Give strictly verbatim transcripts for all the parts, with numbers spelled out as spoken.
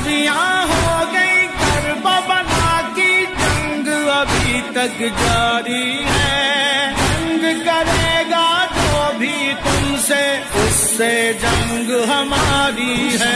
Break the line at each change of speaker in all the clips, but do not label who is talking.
ہستیاں ہو گئی کرب بنا کی جنگ ابھی تک جاری ہے، جنگ کرے گا جو بھی تم سے اس سے جنگ ہماری ہے۔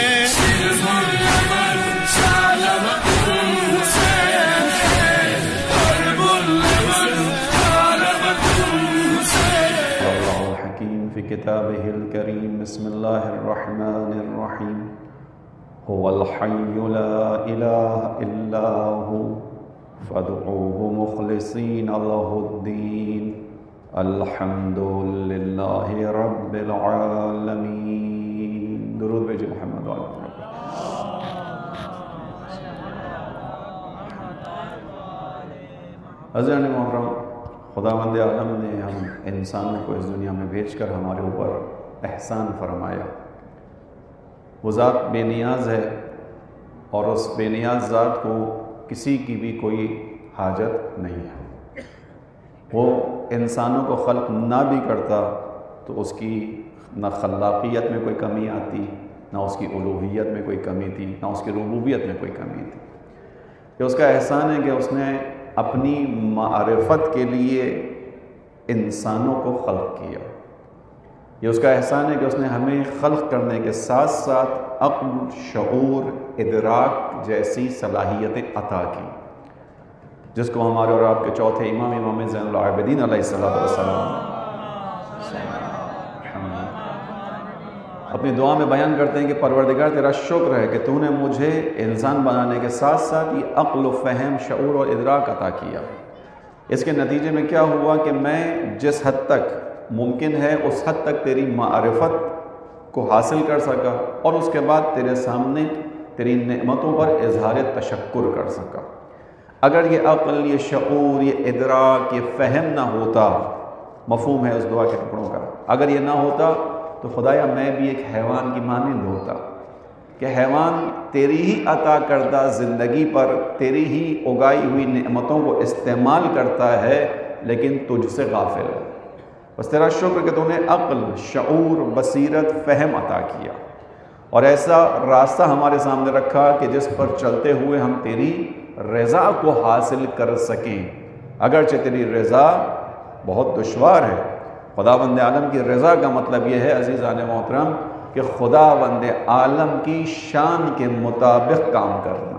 كتابه الكريم بسم الله الرحمن الرحيم هو الحي لا إله إلا هو فادعوه مخلصين له الدين الحمد لله رب العالمين۔ درود بھیجئے محمد وعلى آله۔ حضرت محترم، خداوند عالم نے ہم انسانوں کو اس دنیا میں بھیج کر ہمارے اوپر احسان فرمایا۔ وہ ذات بے نیاز ہے اور اس بے نیاز ذات کو کسی کی بھی کوئی حاجت نہیں ہے۔ وہ انسانوں کو خلق نہ بھی کرتا تو اس کی نہ خلاقیت میں کوئی کمی آتی، نہ اس کی الوہیت میں کوئی کمی تھی، نہ اس کی ربوبیت میں کوئی کمی تھی۔ یہ اس کا احسان ہے کہ اس نے اپنی معرفت کے لیے انسانوں کو خلق کیا۔ یہ اس کا احسان ہے کہ اس نے ہمیں خلق کرنے کے ساتھ ساتھ عقل، شعور، ادراک جیسی صلاحیتیں عطا کی، جس کو ہمارے اور آپ کے چوتھے امام امام زین العابدین علیہ الصلوۃ والسلام اپنی دعا میں بیان کرتے ہیں کہ پروردگار تیرا شکر ہے کہ تو نے مجھے انسان بنانے کے ساتھ ساتھ یہ عقل و فہم، شعور اور ادراک عطا کیا۔ اس کے نتیجے میں کیا ہوا کہ میں جس حد تک ممکن ہے اس حد تک تیری معرفت کو حاصل کر سکا اور اس کے بعد تیرے سامنے تیری نعمتوں پر اظہار تشکر کر سکا۔ اگر یہ عقل، یہ شعور، یہ ادراک، یہ فہم نہ ہوتا، مفہوم ہے اس دعا کے ٹکڑوں کا، اگر یہ نہ ہوتا تو خدایا میں بھی ایک حیوان کی مانند ہوتا کہ حیوان تیری ہی عطا کردہ زندگی پر تیری ہی اگائی ہوئی نعمتوں کو استعمال کرتا ہے لیکن تجھ سے غافل ہے۔ بس تیرا شکر کہ تو نے عقل، شعور، بصیرت، فہم عطا کیا اور ایسا راستہ ہمارے سامنے رکھا کہ جس پر چلتے ہوئے ہم تیری رضا کو حاصل کر سکیں، اگرچہ تیری رضا بہت دشوار ہے۔ خداوند عالم کی رضا کا مطلب یہ ہے عزیزان محترم کہ خداوند عالم کی شان کے مطابق کام کرنا۔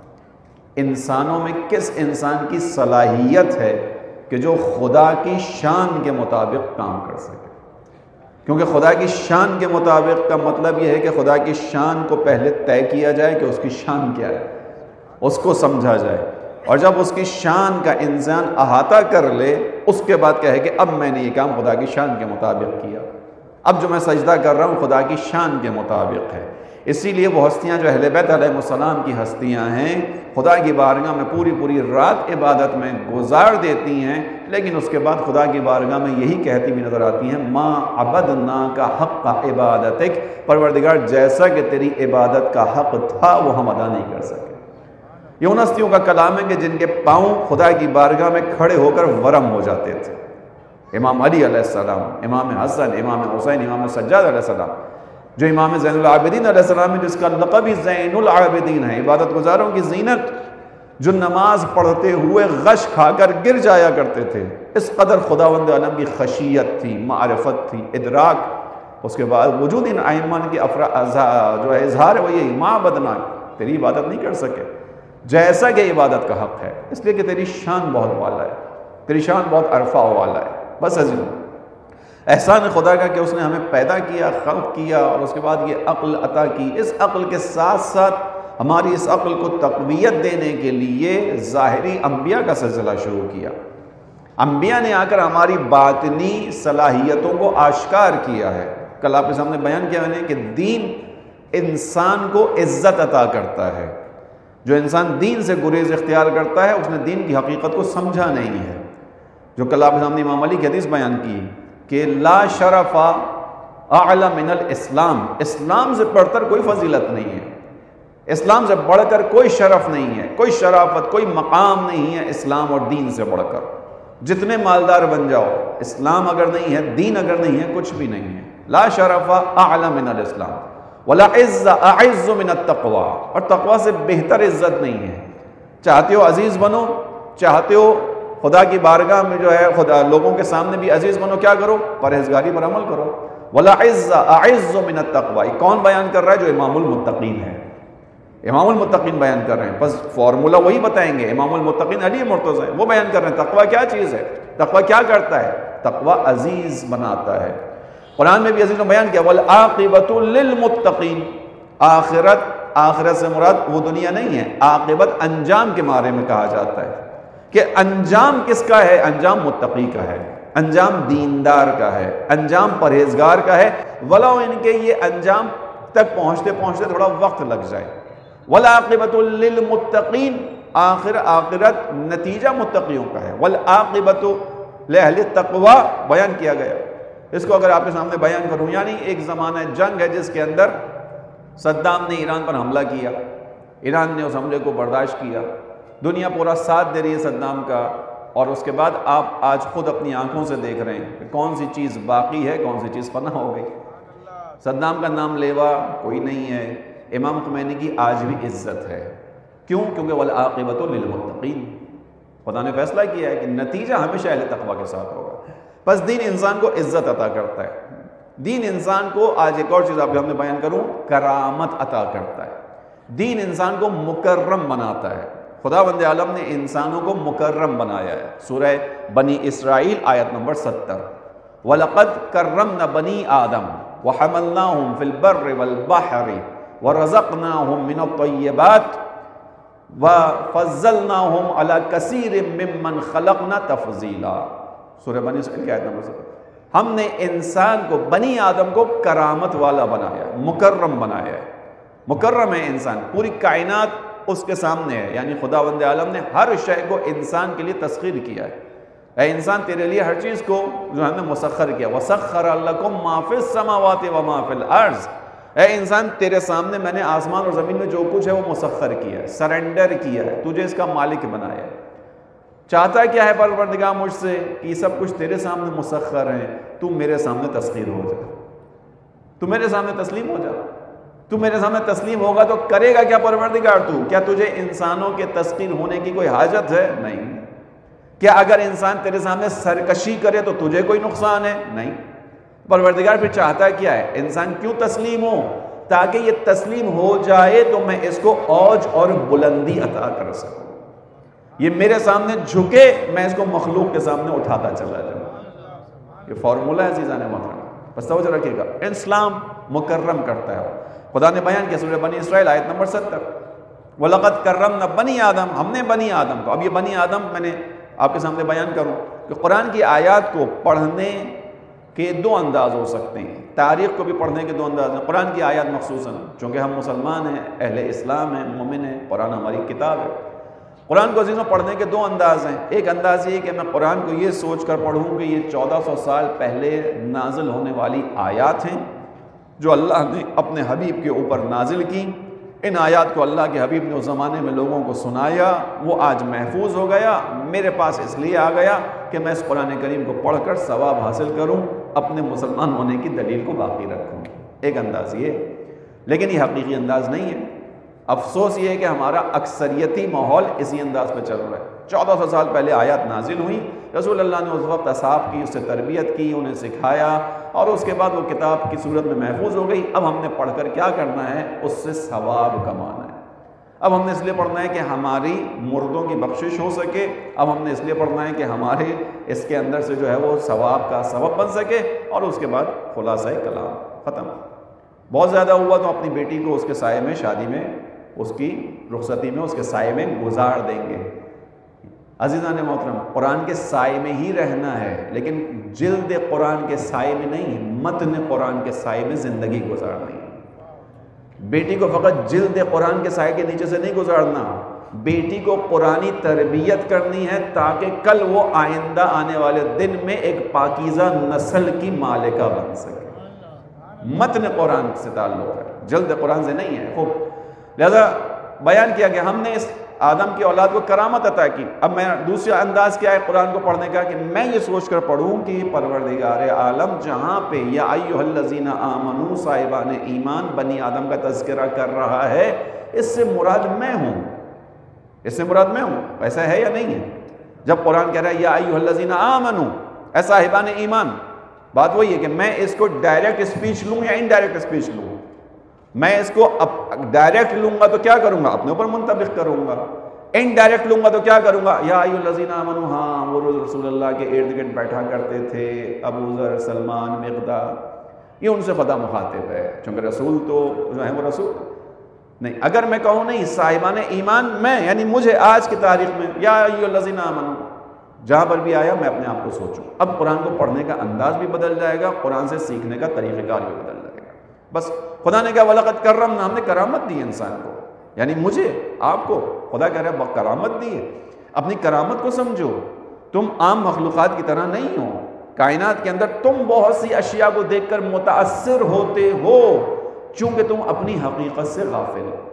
انسانوں میں کس انسان کی صلاحیت ہے کہ جو خدا کی شان کے مطابق کام کر سکے؟ کیونکہ خدا کی شان کے مطابق کا مطلب یہ ہے کہ خدا کی شان کو پہلے طے کیا جائے کہ اس کی شان کیا ہے، اس کو سمجھا جائے، اور جب اس کی شان کا انسان احاطہ کر لے اس کے بعد کہے کہ اب میں نے یہ کام خدا کی شان کے مطابق کیا، اب جو میں سجدہ کر رہا ہوں خدا کی شان کے مطابق ہے۔ اسی لیے وہ ہستیاں جو اہل بیت علیہ السلام کی ہستیاں ہیں خدا کی بارگاہ میں پوری پوری رات عبادت میں گزار دیتی ہیں، لیکن اس کے بعد خدا کی بارگاہ میں یہی کہتی بھی نظر آتی ہیں ما عبدناک حق عبادتک، پروردگار جیسا کہ تیری عبادت کا حق تھا وہ ہم ادا نہیں کر سکے۔ یہ ان ہستیوں کا کلام ہے کہ جن کے پاؤں خدا کی بارگاہ میں کھڑے ہو کر ورم ہو جاتے تھے۔ امام علی علیہ السلام، امام حسن، امام حسین، امام سجاد علیہ السلام، جو امام زین العابدین علیہ السلام ہے جس کا لقب ہی زین العابدین ہے، عبادت گزاروں کی زینت، جو نماز پڑھتے ہوئے غش کھا کر گر جایا کرتے تھے، اس قدر خداوند عالم کی خشیت تھی، معرفت تھی، ادراک۔ اس کے بعد وجود ان ائمہ کی افرا جو ہے اظہار ہے وہ یہی ما عبدناک، تیری عبادت نہیں کر سکے جیسا کہ عبادت کا حق ہے، اس لیے کہ تیری شان بہت والا ہے، تیری شان بہت عرفہ والا ہے۔ بس عزیز احسان خدا کا کہ اس نے ہمیں پیدا کیا، خلق کیا اور اس کے بعد یہ عقل عطا کی۔ اس عقل کے ساتھ ساتھ ہماری اس عقل کو تقویت دینے کے لیے ظاہری انبیاء کا سلسلہ شروع کیا۔ انبیاء نے آ کر ہماری باطنی صلاحیتوں کو آشکار کیا ہے۔ کل آپ کے سامنے بیان کیا میں نے کہ دین انسان کو عزت عطا کرتا ہے۔ جو انسان دین سے گریز اختیار کرتا ہے اس نے دین کی حقیقت کو سمجھا نہیں ہے۔ جو کل آپ کے سامنے امام علی کی حدیث بیان کی کہ لا شرف اعلی من الاسلام، اسلام سے بڑھ کر کوئی فضیلت نہیں ہے، اسلام سے بڑھ کر کوئی شرف نہیں ہے، کوئی شرافت، کوئی مقام نہیں ہے اسلام اور دین سے بڑھ کر۔ جتنے مالدار بن جاؤ، اسلام اگر نہیں ہے، دین اگر نہیں ہے، کچھ بھی نہیں ہے۔ لا شرف اعلی من الاسلام۔ وَالْعِزَّ أَعِزُّ مِنَ التَّقْوَى، اور تقوی سے بہتر عزت نہیں ہے۔ چاہتے ہو عزیز بنو، چاہتے ہو خدا کی بارگاہ میں جو ہے خدا لوگوں کے سامنے بھی عزیز بنو، کیا کرو؟ پرہیزگاری پر عمل کرو۔ وَالْعِزَّ أَعِزُّ مِنَ التَّقْوَى، کون بیان کر رہا ہے؟ جو امام المتقین ہے، امام المتقین بیان کر رہے ہیں۔ بس فارمولہ وہی بتائیں گے، امام المتقین علی مرتضی وہ بیان کر رہے ہیں تقوی کیا چیز ہے، تقوی کیا کرتا ہے؟ تقوی عزیز بناتا ہے۔ قرآن میں بھی عزیز نے بیان کیا وَالْعَاقِبَةُ لِلْمُتَّقِينَ، آخرت، آخرت سے مراد وہ دنیا نہیں ہے، عاقبت انجام کے بارے میں کہا جاتا ہے کہ انجام کس کا ہے؟ انجام متقی کا ہے، انجام دیندار کا ہے، انجام پرہیزگار کا ہے، ولو ان کے یہ انجام تک پہنچتے پہنچتے تھوڑا وقت لگ جائے۔ وَالْعَاقِبَةُ لِلْمُتَّقِينَ، آخر آخرت نتیجہ متقیوں کا ہے۔ وَالْعَاقِبَةُ لِأَهْلِ التَّقْوَى بیان کیا گیا۔ اس کو اگر آپ کے سامنے بیان کروں، یعنی ایک زمانہ جنگ ہے جس کے اندر صدام نے ایران پر حملہ کیا، ایران نے اس حملے کو برداشت کیا، دنیا پورا ساتھ دے رہی ہے صدام کا، اور اس کے بعد آپ آج خود اپنی آنکھوں سے دیکھ رہے ہیں کہ کون سی چیز باقی ہے، کون سی چیز فنا ہو گئی۔ صدام کا نام لیوا کوئی نہیں ہے، امام خمینی کی آج بھی عزت ہے۔ کیوں؟ کیونکہ وَالْعَاقِبَةُ لِلْمُتَّقِينَ، خدا نے فیصلہ کیا ہے کہ نتیجہ ہمیشہ اہل تقوی کے ساتھ ہوگا۔ بس دین انسان کو عزت عطا کرتا ہے، دین انسان کو، آج ایک اور چیز آپ کے ہم نے بیان کروں، کرامت عطا کرتا ہے، دین انسان کو مکرم بناتا ہے۔ خدا بند عالم نے انسانوں کو مکرم بنایا ہے۔ سورہ بنی اسرائیل آیت نمبر ستر، وَلَقَدْ كَرَّمْنَا بَنِي آدَمَ وَحَمَلْنَاهُمْ فِي الْبَرِّ وَالْبَحْرِ وَرَزَقْنَاهُمْ مِنَ الطَّيِّبَاتِ وَفَضَّلْنَاهُمْ عَلَى كَثِيرٍ مِّمَّنْ خَلَقْنَا تَفْضِيلًا، سورہ بنی اسرائیل کی آیت نمبر ستر۔ ہم نے انسان کو، بنی آدم کو کرامت والا بنایا، مکرم بنایا ہے، مکرم ہے انسان، پوری کائنات اس کے سامنے ہے، یعنی خداوند عالم نے ہر شے کو انسان کے لیے تسخیر کیا ہے۔ اے انسان تیرے لیے ہر چیز کو جو ہم نے مسخر کیا، وَسَخَّرَ لَكُم مَّا فِي السَّمَاوَاتِ وَمَا فِي الْأَرْضِ، اے انسان تیرے سامنے میں نے آسمان اور زمین میں جو کچھ ہے وہ مسخر کیا ہے، سرنڈر کیا ہے، تجھے اس کا مالک بنایا ہے۔ چاہتا کیا ہے پروردگار مجھ سے کہ یہ سب کچھ تیرے سامنے مسخر ہیں، تو میرے سامنے تسخیر ہو جا، تو میرے سامنے تسلیم ہو جا۔ تو میرے سامنے تسلیم ہوگا تو کرے گا کیا پروردگار؟ تو کیا تجھے انسانوں کے تسخیر ہونے کی کوئی حاجت ہے؟ نہیں۔ کیا اگر انسان تیرے سامنے سرکشی کرے تو تجھے کوئی نقصان ہے؟ نہیں۔ پروردگار پھر چاہتا کیا ہے؟ انسان کیوں تسلیم ہو؟ تاکہ یہ تسلیم ہو جائے تو میں اس کو اوج اور بلندی عطا کر سکوں، یہ میرے سامنے جھکے، میں اس کو مخلوق کے سامنے اٹھاتا چلا جاؤں۔ یہ فارمولہ ہے عزیزان محترم، بس توجہ رکھیے گا، اسلام مکرم کرتا ہے۔ خدا نے بیان کیا سورہ بنی اسرائیل آیت نمبر ستر، وَلَقَدْ كَرَّمْنَا بَنِي آدَم، ہم نے بنی آدم کو، اب یہ بنی آدم میں نے آپ کے سامنے بیان کروں کہ قرآن کی آیات کو پڑھنے کے دو انداز ہو سکتے ہیں، تاریخ کو بھی پڑھنے کے دو انداز ہیں۔ قرآن کی آیات مخصوصاً چونکہ ہم مسلمان ہیں، اہل اسلام ہیں، مومن ہیں، قرآن ہماری کتاب ہے، قرآن کو عزیزوں پڑھنے کے دو انداز ہیں۔ ایک انداز یہ کہ میں قرآن کو یہ سوچ کر پڑھوں کہ یہ چودہ سو سال پہلے نازل ہونے والی آیات ہیں جو اللہ نے اپنے حبیب کے اوپر نازل کی، ان آیات کو اللہ کے حبیب نے اس زمانے میں لوگوں کو سنایا، وہ آج محفوظ ہو گیا، میرے پاس اس لیے آ گیا کہ میں اس قرآن کریم کو پڑھ کر ثواب حاصل کروں، اپنے مسلمان ہونے کی دلیل کو باقی رکھوں۔ ایک انداز یہ، لیکن یہ حقیقی انداز نہیں ہے۔ افسوس یہ ہے کہ ہمارا اکثریتی ماحول اسی انداز پہ چل رہا ہے۔ چودہ سو سال پہلے آیات نازل ہوئی، رسول اللہ نے اس وقت اصحاب کی، اس سے تربیت کی، انہیں سکھایا، اور اس کے بعد وہ کتاب کی صورت میں محفوظ ہو گئی۔ اب ہم نے پڑھ کر کیا کرنا ہے؟ اس سے ثواب کمانا ہے۔ اب ہم نے اس لیے پڑھنا ہے کہ ہماری مردوں کی بخشش ہو سکے، اب ہم نے اس لیے پڑھنا ہے کہ ہمارے اس کے اندر سے جو ہے وہ ثواب کا سبب بن سکے، اور اس کے بعد خلاصہ کلام ختم۔ بہت زیادہ ہوا تو اپنی بیٹی کو اس کے سائے میں، شادی میں، اس کی رخصتی میں، اس کے سائے میں گزار دیں گے۔ عزیزان محترم، قرآن کے سائے میں ہی رہنا ہے، لیکن جلد قرآن کے سائے میں نہیں، متن قرآن کے سائے میں زندگی گزارنی ہے۔ بیٹی کو فقط جلد قرآن کے سائے کے نیچے سے نہیں گزارنا، بیٹی کو قرآنی تربیت کرنی ہے تاکہ کل وہ آئندہ آنے والے دن میں ایک پاکیزہ نسل کی مالکہ بن سکے۔ متن قرآن سے تعلق ہے، جلد قرآن سے نہیں ہے۔ خوب، لہذا بیان کیا کہ ہم نے اس آدم کی اولاد کو کرامت عطا کی. اب میں دوسرا انداز کیا ہے قرآن کو پڑھنے کا کہ میں یہ سوچ کر پڑھوں کہ پروردگار عالم جہاں پہ یا ایھا الذین آمنوا صاحبان ایمان بنی آدم کا تذکرہ کر رہا ہے، اس سے مراد میں ہوں، اس سے مراد میں ہوں. ایسا ہے یا نہیں ہے؟ جب قرآن کہہ رہا ہے یا ایھا الذین آمنوا اے صاحبان ایمان، بات وہی ہے کہ میں اس کو ڈائریکٹ اسپیچ لوں یا انڈائریکٹ اسپیچ لوں. میں اس کو ڈائریکٹ لوں گا تو کیا کروں گا؟ اپنے اوپر منطبق کروں گا. انڈائریکٹ لوں گا تو کیا کروں گا؟ یا ایھا الذین آمنوا، ہاں وہ رسول اللہ کے ارد گرد بیٹھا کرتے تھے، ابو ذر، سلمان، مقداد، یہ ان سے خدا مخاطب ہے، چونکہ رسول تو جو ہے وہ رسول نہیں. اگر میں کہوں نہیں صاحبان ایمان میں، یعنی مجھے آج کی تاریخ میں یا ایھا الذین آمنوا جہاں پر بھی آیا میں اپنے آپ کو سوچوں. اب قرآن کو پڑھنے کا انداز بھی بدل جائے گا، قرآن سے سیکھنے کا طریقہ کار بھی بدل جائے گا. بس خدا نے کہا وَلَقَدْ كَرَّمْنَا، ہم نے کرامت دی انسان کو، یعنی مجھے، آپ کو. خدا کہہ رہا ہے کرامت دی ہے. اپنی کرامت کو سمجھو. تم عام مخلوقات کی طرح نہیں ہو. کائنات کے اندر تم بہت سی اشیاء کو دیکھ کر متاثر ہوتے ہو، چونکہ تم اپنی حقیقت سے غافل ہو.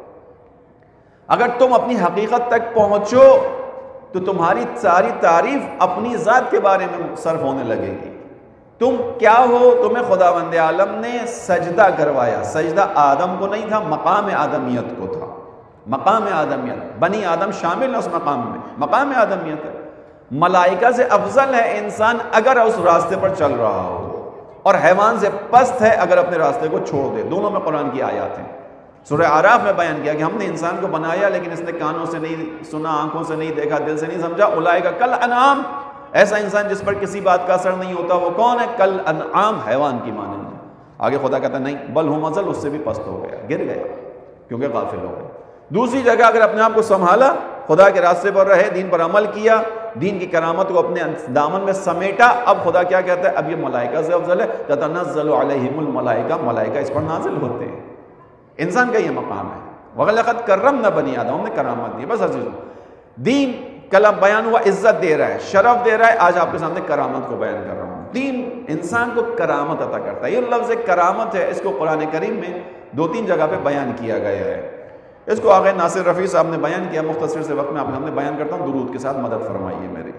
اگر تم اپنی حقیقت تک پہنچو تو تمہاری ساری تعریف اپنی ذات کے بارے میں صرف ہونے لگے گی. تم کیا ہو؟ تمہیں خداوند عالم نے سجدہ کروایا. سجدہ آدم کو نہیں تھا، مقام آدمیت کو تھا. مقام آدمیت، بنی آدم شامل ہے اس مقام میں، مقام آدمیت ہے. ملائکہ سے افضل ہے انسان اگر اس راستے پر چل رہا ہو، اور حیوان سے پست ہے اگر اپنے راستے کو چھوڑ دے. دونوں میں قرآن کی آیات ہیں. سورہ اعراف میں بیان کیا کہ ہم نے انسان کو بنایا لیکن اس نے کانوں سے نہیں سنا، آنکھوں سے نہیں دیکھا، دل سے نہیں سمجھا. اولئک کالانعام، ایسا انسان جس پر کسی بات کا اثر نہیں ہوتا وہ کون ہے؟ کالانعام، حیوان کی مانند. آگے خدا کہتا نہیں بل ہم اضل، اس سے بھی پست ہو گیا، گر گیا کیونکہ غافل ہو گئے. دوسری جگہ اگر اپنے آپ کو سنبھالا، خدا کے راستے پر رہے، دین پر عمل کیا، دین کی کرامت کو اپنے دامن میں سمیٹا، اب خدا کیا کہتا ہے؟ اب یہ ملائکہ سے افضل ہے. تتنزل علیہم الملائکہ، ملائکہ اس پر نازل ہوتے ہیں. انسان کا یہ مقام ہے. وَلَقَدْ كَرَّمْنَا بَنِي آدم، ہم نے کرامت دی. بس عزیزوں، دین کلام بیان ہوا، عزت دے رہا ہے، شرف دے رہا ہے. آج آپ کے سامنے کرامت کو بیان کر رہا ہوں. دین انسان کو کرامت عطا کرتا ہے. یہ لفظ کرامت ہے، اس کو قرآن کریم میں دو تین جگہ پہ بیان کیا گیا ہے. اس کو آگے ناصر رفیع صاحب نے بیان کیا. مختصر سے وقت میں آپ کے سامنے بیان کرتا ہوں. درود کے ساتھ مدد فرمائیے میری.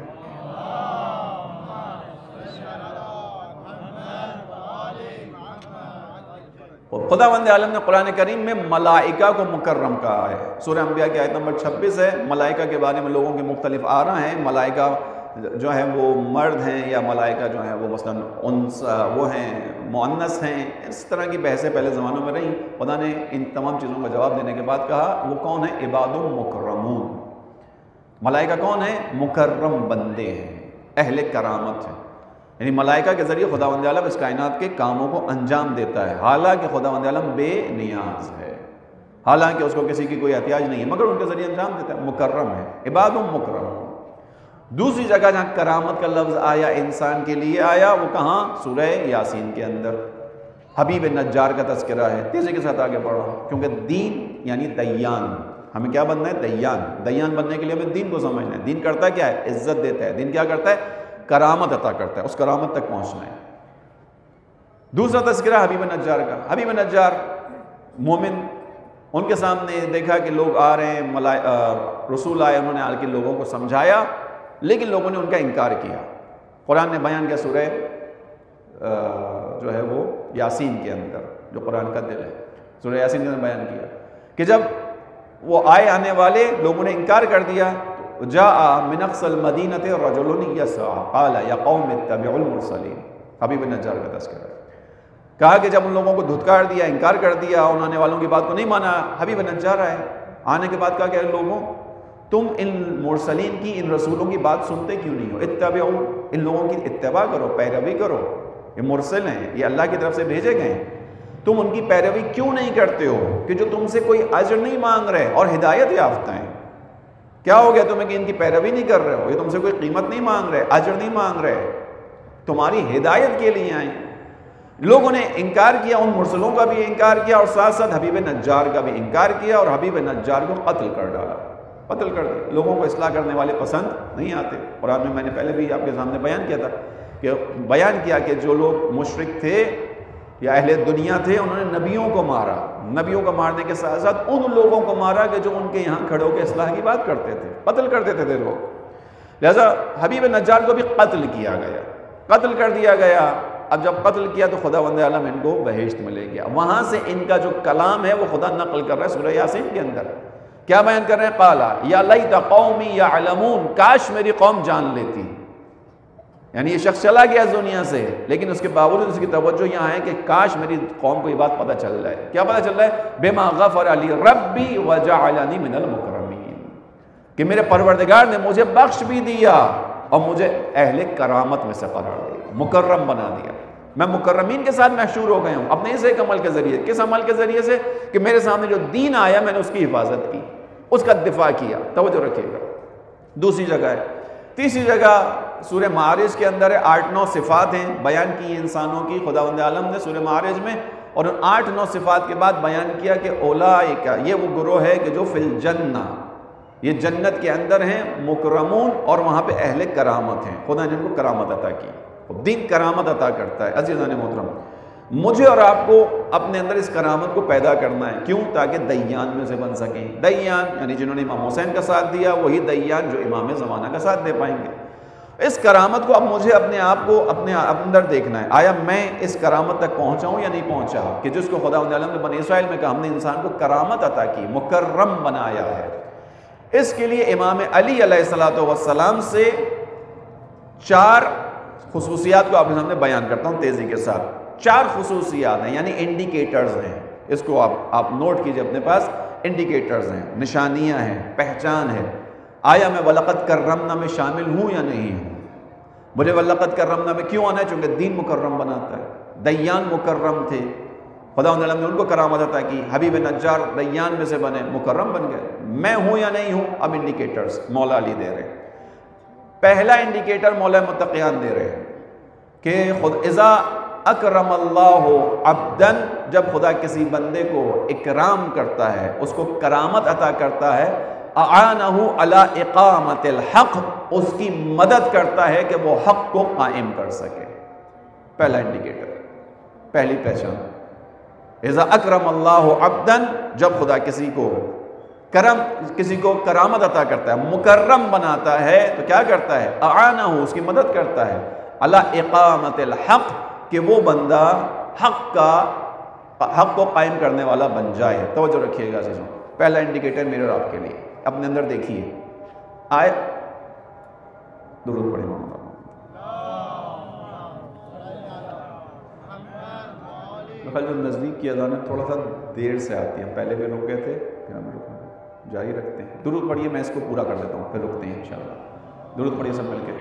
خداوند عالم نے قرآن کریم میں ملائکہ کو مکرم کہا ہے. سورہ انبیاء کی آیت نمبر چھبیس ہے. ملائکہ کے بارے میں لوگوں کے مختلف آراء ہیں. ملائکہ جو ہے وہ مرد ہیں یا ملائکہ جو ہیں وہ مثلاً انس وہ ہیں مؤنث ہیں. اس طرح کی بحثیں پہلے زمانوں میں رہیں. خدا نے ان تمام چیزوں کا جواب دینے کے بعد کہا وہ کون ہے؟ عباد مکرمون. ملائکہ کون ہیں؟ مکرم بندے ہیں، اہل کرامت ہیں. یعنی ملائکہ کے ذریعے خداوند عالم اس کائنات کے کاموں کو انجام دیتا ہے. حالانکہ خداوند عالم بے نیاز ہے، حالانکہ اس کو کسی کی کوئی احتیاج نہیں ہے، مگر ان کے ذریعے انجام دیتا ہے. مکرم ہے، عباد مکرم. دوسری جگہ جہاں کرامت کا لفظ آیا انسان کے لیے آیا، وہ کہاں؟ سورہ یاسین کے اندر حبیب نجار کا تذکرہ ہے. تیزی کے ساتھ آگے بڑھو، کیونکہ دین یعنی دیان. ہمیں کیا بننا ہے؟ دیان. دیان بننے کے لیے ہمیں دین کو سمجھنا ہے. دین کرتا ہے کیا ہے؟ عزت دیتا ہے. دین کیا کرتا ہے؟ کرامت عطا کرتا ہے. اس کرامت تک پہنچنا ہے. دوسرا تذکرہ حبیب نجار کا. حبیب نجار مومن، ان کے سامنے دیکھا کہ لوگ آ رہے ہیں، ملائ... رسول آئے، انہوں نے آ کے لوگوں کو سمجھایا، لیکن لوگوں نے ان کا انکار کیا. قرآن نے بیان کیا سورہ جو ہے وہ یاسین کے اندر، جو قرآن کا دل ہے، سورہ یاسین کے اندر بیان کیا کہ جب وہ آئے آنے والے لوگوں نے انکار کر دیا. جاء من اقصى المدینة رجل یسعى قال یا قوم اتبعوا المرسلین. حبیب نجار کا تذکرہ کہا کہ جب ان لوگوں کو دھتکار دیا، انکار کر دیا، ان آنے والوں کی بات کو نہیں مانا، حبیب نجار آئے. آنے کے بعد کہا کہ لوگوں تم ان مرسلین کی، ان رسولوں کی بات سنتے کیوں نہیں ہو؟ اتبعوا، ان لوگوں کی اتباع کرو، پیروی کرو. یہ مرسل ہیں، یہ اللہ کی طرف سے بھیجے گئے ہیں. تم ان کی پیروی کیوں نہیں کرتے ہو کہ جو تم سے کوئی اجر نہیں مانگ رہے اور ہدایت یافتہ ہیں؟ کیا ہو گیا تمہیں کہ ان کی پیروی نہیں کر رہے ہو؟ یہ تم سے کوئی قیمت نہیں مانگ رہے، اجر نہیں مانگ رہے، تمہاری ہدایت کے لیے آئیں. لوگوں نے انکار کیا، ان مرسلوں کا بھی انکار کیا اور ساتھ ساتھ حبیب نجار کا بھی انکار کیا، اور حبیب نجار کو قتل کر ڈالا. قتل کر دیا. لوگوں کو اصلاح کرنے والے پسند نہیں آتے. قرآن میں میں نے پہلے بھی آپ کے سامنے بیان کیا تھا کہ بیان کیا کہ جو لوگ مشرک تھے یا اہل دنیا تھے، انہوں نے نبیوں کو مارا، نبیوں کو مارنے کے ساتھ ساتھ ان لوگوں کو مارا کہ جو ان کے یہاں کھڑے ہو کے اصلاح کی بات کرتے تھے، قتل کر دیتے تھے لوگ. لہذا حبیب نجار کو بھی قتل کیا گیا، قتل کر دیا گیا. اب جب قتل کیا تو خداوند عالم ان کو بہشت میں لے گیا. وہاں سے ان کا جو کلام ہے وہ خدا نقل کر رہا ہے سورہ یاسین کے اندر. کیا بیان کر رہے ہیں؟ قالا یا لیت قومی یعلمون، کاش میری قوم جان لیتی. یعنی یہ شخص چلا گیا اس دنیا سے، لیکن اس کے باوجود اس کی توجہ یہاں ہے کہ کاش میری قوم کو یہ بات پتہ چل رہا ہے. کیا پتہ چل رہا ہے؟ بما غفر لی ربی وجعلنی من المکرمین، کہ میرے پروردگار نے مجھے بخش بھی دیا اور مجھے اہل کرامت میں سے قرار دیا، مکرم بنا دیا. میں مکرمین کے ساتھ محشور ہو گیا ہوں اپنے اس ایک عمل کے ذریعے. کس عمل کے ذریعے سے؟ کہ میرے سامنے جو دین آیا میں نے اس کی حفاظت کی، اس کا دفاع کیا. توجہ رکھیے گا. دوسری جگہ ہے، تیسری جگہ سورہ معارج کے اندر ہے. آٹھ نو صفات ہیں بیان کی ہیں انسانوں کی خداوند عالم نے سورہ معارج میں، اور ان آٹھ نو صفات کے بعد بیان کیا کہ اولئک، یہ وہ گروہ ہے کہ جو فی الجنہ، یہ جنت کے اندر ہیں، مکرمون، اور وہاں پہ اہل کرامت ہیں. خدا نے ان کو کرامت عطا کی. دین کرامت عطا کرتا ہے. عزیزان محترم، مجھے اور آپ کو اپنے اندر اس کرامت کو پیدا کرنا ہے. کیوں؟ تاکہ دیان میں سے بن سکیں. دیان یعنی جنہوں نے امام حسین کا ساتھ دیا، وہی دیان جو امام زمانہ کا ساتھ دے پائیں گے. اس کرامت کو اب مجھے اپنے آپ کو اپنے اندر دیکھنا ہے. آیا میں اس کرامت تک پہنچا ہوں یا نہیں پہنچا؟ کہ جس کو خداوند عالم نے بنی اسرائیل میں کہا ہم نے انسان کو کرامت عطا کی، مکرم بنایا ہے. اس کے لیے امام علی علیہ الصلوۃ والسلام سے چار خصوصیات کو آپ کے سامنے بیان کرتا ہوں تیزی کے ساتھ. چار خصوصیات ہیں، یعنی انڈیکیٹرز ہیں. اس کو آپ آپ نوٹ کیجئے اپنے پاس. انڈیکیٹرز ہیں، نشانیاں ہیں، پہچان ہے. آیا میں وَلَقَدْ كَرَّمْنَا میں شامل ہوں یا نہیں ہوں؟ مجھے وَلَقَدْ كَرَّمْنَا میں کیوں آنا ہے؟ چونکہ دین مکرم بناتا ہے. دیان مکرم تھے، خداوند عالم نے ان کو کرامت عطا کی. حبیب نجار دیان میں سے بنے، مکرم بن گئے. میں ہوں یا نہیں ہوں؟ اب انڈیکیٹرز مولا علی دے رہے ہیں. پہلا انڈیکیٹر مولا متقیان دے رہے ہیں کہ خود اذا اکرم اللہ عبدن، جب خدا کسی بندے کو اکرام کرتا ہے، اس کو کرامت عطا کرتا ہے، اعانہ علی اقامت الحق، اس کی مدد کرتا ہے کہ وہ حق کو قائم کر سکے. پہلا انڈیکیٹر، پہلی پہچان. اذا اکرم اللہ عبدن، جب خدا کسی کو کرم کسی کو کرامت عطا کرتا ہے، مکرم بناتا ہے، تو کیا کرتا ہے؟ اعانہ، اس کی مدد کرتا ہے، علی اقامت الحق، کہ وہ بندہ حق کا حق کو قائم کرنے والا بن جائے. توجہ رکھیے گا عزیزوں. پہلا انڈیکیٹر میرے اور آپ کے لیے اپنے اندر دیکھیے. آئے درود پڑھیں محمد. میرے جو نزدیک کی اذانیں تھوڑا سا دیر سے آتی ہیں، پہلے بھی رکے تھے پھر ہم رکیں، جاری رکھتے ہیں. درود پڑھیے، میں اس کو پورا کر دیتا ہوں پھر رکتے ہیں انشاءاللہ. درود پڑھیے سب مل کے.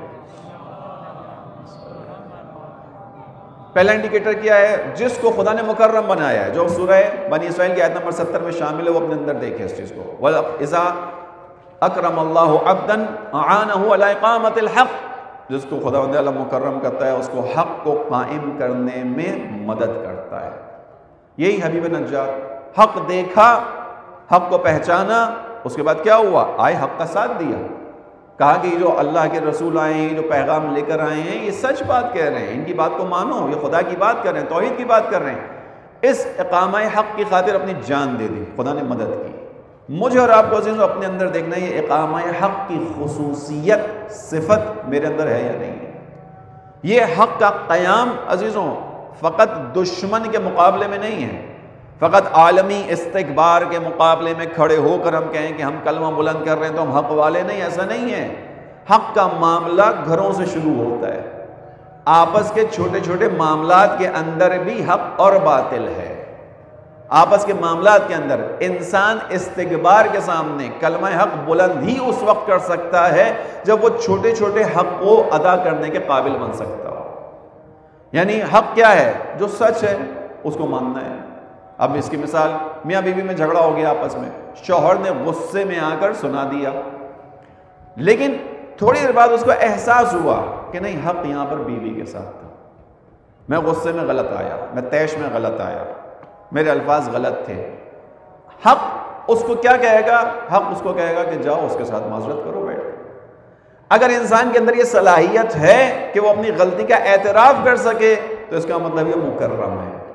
پہلا انڈیکیٹر کیا ہے؟ جس کو خدا نے مکرم بنایا ہے، جو سورہ بنی اسرائیل کی آیت نمبر ستر میں شامل ہے، وہ اپنے اندر دیکھے اس چیز کو. وَإِذَا اکرم اللہ عبدا اعانہ علی اقامت الحق، جس کو خداوند عالم مکرم کرتا ہے، اس کو حق کو قائم کرنے میں مدد کرتا ہے. یہی حبیب نجار، حق دیکھا، حق کو پہچانا، اس کے بعد کیا ہوا؟ آئے حق کا ساتھ دیا. کہا کہ جو اللہ کے رسول آئے ہیں، جو پیغام لے کر آئے ہیں، یہ سچ بات کہہ رہے ہیں، ان کی بات کو مانو، یہ خدا کی بات کر رہے ہیں، توحید کی بات کر رہے ہیں. اس اقامہ حق کی خاطر اپنی جان دے دی، خدا نے مدد کی. مجھے اور آپ کو عزیزوں اپنے اندر دیکھنا ہے، یہ اقامہ حق کی خصوصیت، صفت میرے اندر ہے یا نہیں ہے. یہ حق کا قیام عزیزوں فقط دشمن کے مقابلے میں نہیں ہے، فقط عالمی استکبار کے مقابلے میں کھڑے ہو کر ہم کہیں کہ ہم کلمہ بلند کر رہے ہیں تو ہم حق والے نہیں. ایسا نہیں ہے. حق کا معاملہ گھروں سے شروع ہوتا ہے. آپس کے چھوٹے چھوٹے معاملات کے اندر بھی حق اور باطل ہے. آپس کے معاملات کے اندر انسان استکبار کے سامنے کلمہ حق بلند ہی اس وقت کر سکتا ہے جب وہ چھوٹے چھوٹے حق کو ادا کرنے کے قابل بن سکتا ہو. یعنی حق کیا ہے؟ جو سچ ہے اس کو ماننا ہے. اب اس کی مثال، میاں بیوی میں جھگڑا ہو گیا آپس میں، شوہر نے غصے میں آ کر سنا دیا، لیکن تھوڑی دیر بعد اس کو احساس ہوا کہ نہیں، حق یہاں پر بیوی کے ساتھ تھا، میں غصے میں غلط آیا، میں طیش میں غلط آیا، میرے الفاظ غلط تھے. حق اس کو کیا کہے گا؟ حق اس کو کہے گا کہ جاؤ اس کے ساتھ معذرت کرو بیٹھ. اگر انسان کے اندر یہ صلاحیت ہے کہ وہ اپنی غلطی کا اعتراف کر سکے تو اس کا مطلب یہ مکرم ہے.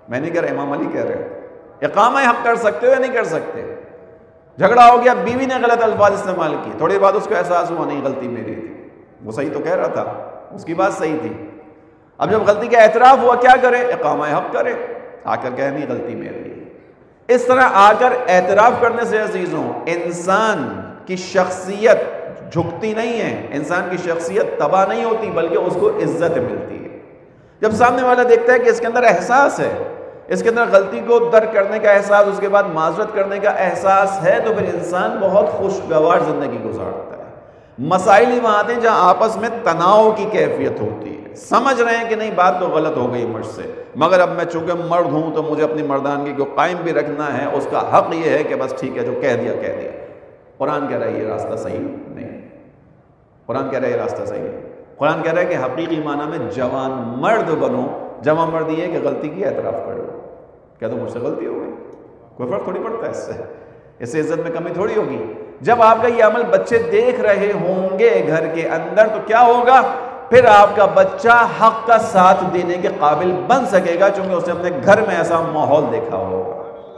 میں نہیں کہہ رہا، امام علی کہہ رہے اقامہ حق کر سکتے ہو یا نہیں کر سکتے؟ جھگڑا ہو گیا، بیوی نے غلط الفاظ استعمال کی، تھوڑی بعد اس کو احساس ہوا نہیں غلطی میری تھی، وہ صحیح تو کہہ رہا تھا، اس کی بات صحیح تھی، اب جب غلطی کا اعتراف ہوا کیا کرے؟ اقامہ حق کرے، آ کر کہے نہیں غلطی میری ہے۔ اس طرح آ کر اعتراف کرنے سے عزیزوں انسان کی شخصیت جھکتی نہیں ہے، انسان کی شخصیت تباہ نہیں ہوتی، بلکہ اس کو عزت ملتی ہے۔ جب سامنے والا دیکھتا ہے کہ اس کے اندر احساس ہے، اس کے اندر غلطی کو درک کرنے کا احساس، اس کے بعد معذرت کرنے کا احساس ہے، تو پھر انسان بہت خوشگوار زندگی گزارتا ہے۔ مسائل ہی وہاں آتے ہیں جہاں آپس میں تناؤ کی کیفیت ہوتی ہے، سمجھ رہے ہیں کہ نہیں بات تو غلط ہو گئی مجھ سے، مگر اب میں چونکہ مرد ہوں تو مجھے اپنی مردانگی کو قائم بھی رکھنا ہے، اس کا حق یہ ہے کہ بس ٹھیک ہے جو کہہ دیا کہہ دیا۔ قرآن کہہ رہا ہے یہ راستہ صحیح نہیں، قرآن کہہ رہا ہے یہ راستہ صحیح ہے۔ قرآن کہہ رہا ہے کہ حقیقی معنی میں جوان مرد بنو، جوان مرد یہ ہے کہ غلطی کی اعتراف کرو، کیا تو مجھ سے غلطی ہو گئی، کوئی فرق تھوڑی پڑتا ہے اس سے، اس سے عزت میں کمی تھوڑی ہوگی۔ جب آپ کا یہ عمل بچے دیکھ رہے ہوں گے گھر کے اندر تو کیا ہوگا؟ پھر آپ کا بچہ حق کا ساتھ دینے کے قابل بن سکے گا، چونکہ اس نے اپنے گھر میں ایسا ماحول دیکھا ہوگا۔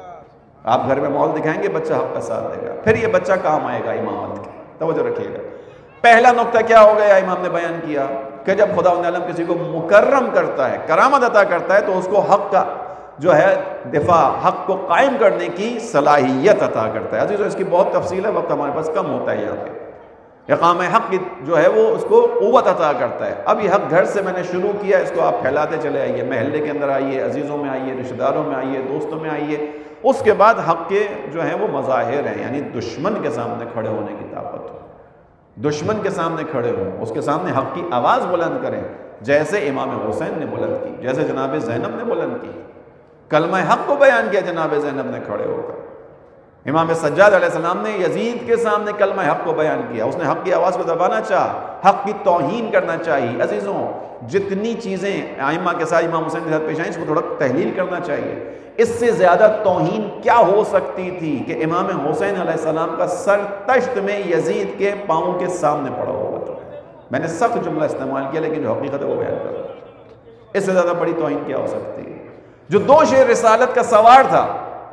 آپ گھر میں ماحول دکھائیں گے بچہ حق کا ساتھ دے گا، پھر یہ بچہ کام آئے گا امامت کے۔ توجہ رکھیے گا، پہلا نقطہ کیا ہو گیا امام نے بیان کیا کہ جب خدا عالم کسی کو مکرم کرتا ہے، کرامت عطا کرتا ہے، تو اس کو حق کا جو ہے دفاع، حق کو قائم کرنے کی صلاحیت عطا کرتا ہے۔ عزیزو اس کی بہت تفصیل ہے، وقت ہمارے پاس کم ہوتا ہے یہاں پہ۔ اقامہ حق کی جو ہے وہ اس کو قوت عطا کرتا ہے۔ اب یہ حق گھر سے میں نے شروع کیا، اس کو آپ پھیلاتے چلے آئیے، محلے کے اندر آئیے، عزیزوں میں آئیے، رشتہ داروں میں آئیے، دوستوں میں آئیے۔ اس کے بعد حق کے جو ہیں وہ مظاہر ہیں، یعنی دشمن کے سامنے کھڑے ہونے کی طاقت ہو، دشمن کے سامنے کھڑے ہوں، اس کے سامنے حق کی آواز بلند کریں، جیسے امام حسین نے بلند کی، جیسے جناب زینب نے بلند کی، کلمہ حق کو بیان کیا جناب زینب نے کھڑے ہو کر۔ امام سجاد علیہ السلام نے یزید کے سامنے کلمہ حق کو بیان کیا، اس نے حق کی آواز کو دبانا چاہا، حق کی توہین کرنا چاہیے۔ عزیزوں جتنی چیزیں ائمہ کے ساتھ امام حسین کے ساتھ پیش آئیں اس کو تھوڑا تحلیل کرنا چاہیے۔ اس سے زیادہ توہین کیا ہو سکتی تھی کہ امام حسین علیہ السلام کا سر تشت میں یزید کے پاؤں کے سامنے پڑا ہوا تھا۔ میں نے سخت جملہ استعمال کیا لیکن جو حقیقت ہے وہ بیان کر رہا ہوں۔ اس سے زیادہ بڑی توہین کیا ہو سکتی ہے؟ جو دو شیر رسالت کا سوار تھا،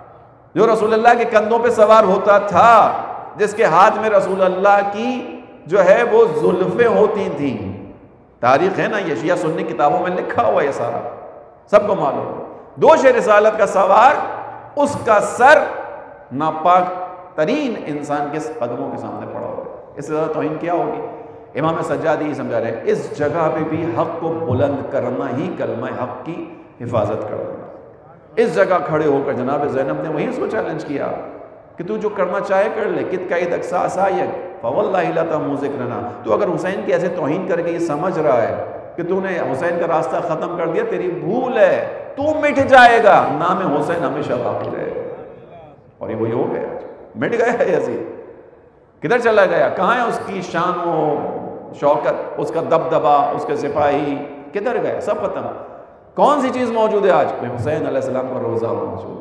جو رسول اللہ کے کندھوں پہ سوار ہوتا تھا، جس کے ہاتھ میں رسول اللہ کی جو ہے وہ زلفیں ہوتی تھیں، تاریخ ہے نا، یہ شیعہ سنی کتابوں میں لکھا ہوا ہے، سارا سب کو معلوم ہے۔ دو شیر رسالت کا سوار، اس کا سر ناپاک ترین انسان کے قدموں کے سامنے پڑا ہوا ہے، اس سے زیادہ توہین کیا ہوگی؟ امام سجاد ہی سمجھا رہے ہیں اس جگہ پہ بھی حق کو بلند کرنا ہی کلمہ حق کی حفاظت کرنا۔ اس جگہ کھڑے ہو کر جناب زینب نے وہی اس کو چیلنج کیا کہ تو جو کرنا چاہے کر لے، کت قید اقصا عصایک فواللہ لا تمو ذکرنا۔ تو اگر حسین کی ایسے توہین کر کے یہ سمجھ رہا ہے کہ تو نے حسین کا راستہ ختم کر دیا، تیری بھول ہے، تو مٹ جائے گا، نام حسین ہمیشہ باقی رہے گا۔ اور یہ وہی ہو گیا، مٹ گیا ہے یزید، کدھر چلا گیا؟ کہاں ہے اس کی شان و شوکت، اس کا دبدبا، اس کے سپاہی کدھر گئے؟ سب ختم۔ کون سی چیز موجود ہے آج؟ حسین علیہ السلام کا روزہ موجود۔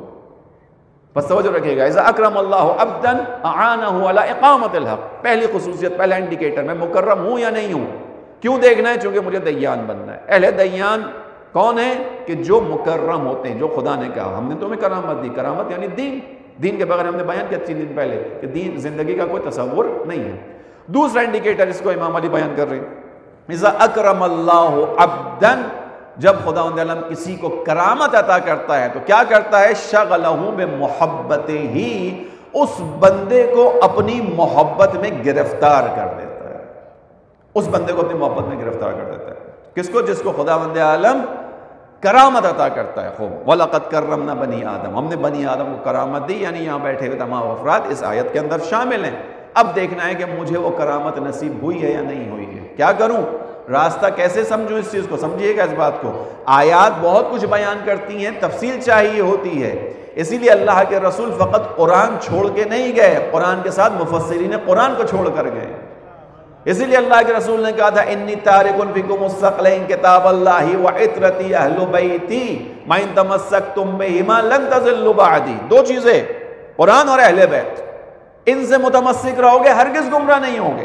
بس توجہ رکھیے گا، اذا اکرم اللہ عبدا اعانہ علی اقامت الحق۔ پہلی خصوصیت، پہلا انڈیکیٹر، میں مکرم ہوں یا نہیں ہوں۔ کیوں دیکھنا ہے؟ چونکہ مجھے دیان بننا ہے۔ اہل دیان کون ہے؟ کہ جو مکرم ہوتے ہیں، جو خدا نے کہا ہم نے تمہیں کرامت دی۔ کرامت یعنی دین، دین کے بغیر ہم نے بیان کیا تین دن پہلے کہ دین زندگی کا کوئی تصور نہیں ہے۔ دوسرا انڈیکیٹر اس کو امام علی بیان کر رہے ہیں، اذا اکرم اللہ عبدا، جب خدا عالم کسی کو کرامت عطا کرتا ہے تو کیا کرتا ہے؟ شغلہ بمحبتہ ہی، اس بندے کو اپنی محبت میں گرفتار کر دیتا ہے، اس بندے کو اپنی محبت میں گرفتار کر دیتا ہے۔ کس کو؟ جس کو خدا عالم کرامت عطا کرتا ہے۔ خوب، وَلَقَدْ كَرَّمْنَا بَنِي آدم، ہم نے بنی آدم کو کرامت دی، یعنی یہاں بیٹھے ہوئے تمام افراد اس آیت کے اندر شامل ہیں۔ اب دیکھنا ہے کہ مجھے وہ کرامت نصیب ہوئی ہے یا نہیں ہوئی ہے، کیا کروں؟ راستہ کیسے سمجھوں؟ اس چیز کو سمجھیے گا، اس بات کو۔ آیات بہت کچھ بیان کرتی ہیں، تفصیل چاہیے ہوتی ہے، اسی لیے اللہ کے رسول فقط قرآن چھوڑ کے نہیں گئے، قرآن کے ساتھ مفسرین قرآن کو چھوڑ کر گئے۔ اسی لیے اللہ کے رسول نے کہا تھا انی تارک فیکم الثقلین کتاب اللہ وعطرتی اہل بیتی ما ان تمسکتم بہما لن تضلوا بعدی۔ دو چیزیں، قرآن اور اہل بیت، ان سے متمسک رہو گے ہرگز گمراہ نہیں ہوگے۔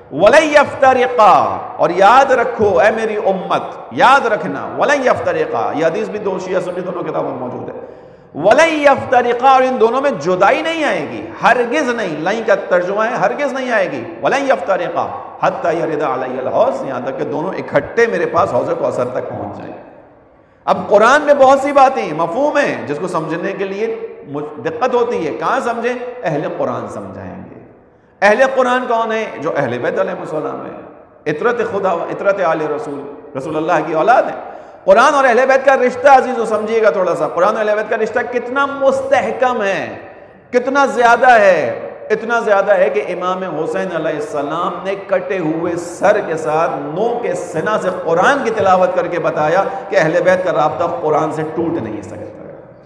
وَلَن يَفْتَرِقَا، اور یاد رکھو اے میری امت، یاد رکھنا وَلَن يَفْتَرِقَا، یہ حدیث بھی دو شیعہ سنی دونوں کتابوں میں موجود ہے. وَلَن يَفْتَرِقَا، اور ان دونوں میں جدائی نہیں آئے گی، ہرگز نہیں. لَن کا ترجمہ ہے ہرگز نہیں آئے گی. وَلَن يَفْتَرِقَا حَتَّى يَرِدَ عَلَيَّ الْحَوْض، یہاں تک کہ دونوں اکٹھے میرے پاس حوض کوثر تک پہنچ جائیں. اب قرآن میں بہت سی باتیں مفہوم ہیں جس کو سمجھنے کے لیے دقت ہوتی ہے. کہاں سمجھیں؟ اہل قرآن سمجھائیں گے. اہل قرآن کون ہے؟ جو اہل بیت علیہ السلام ہے، اطرت خدا، اطرت آل رسول، رسول اللہ کی اولاد ہے. قرآن اور اہل بیت کا رشتہ عزیزو سمجھیے گا تھوڑا سا. قرآن اور اہل بیت کا رشتہ کتنا مستحکم ہے، کتنا زیادہ ہے. اتنا زیادہ ہے کہ امام حسین علیہ السلام نے کٹے ہوئے سر کے ساتھ نو کے سنا سے قرآن کی تلاوت کر کے بتایا کہ اہل بیت کا رابطہ قرآن سے ٹوٹ نہیں سکتا.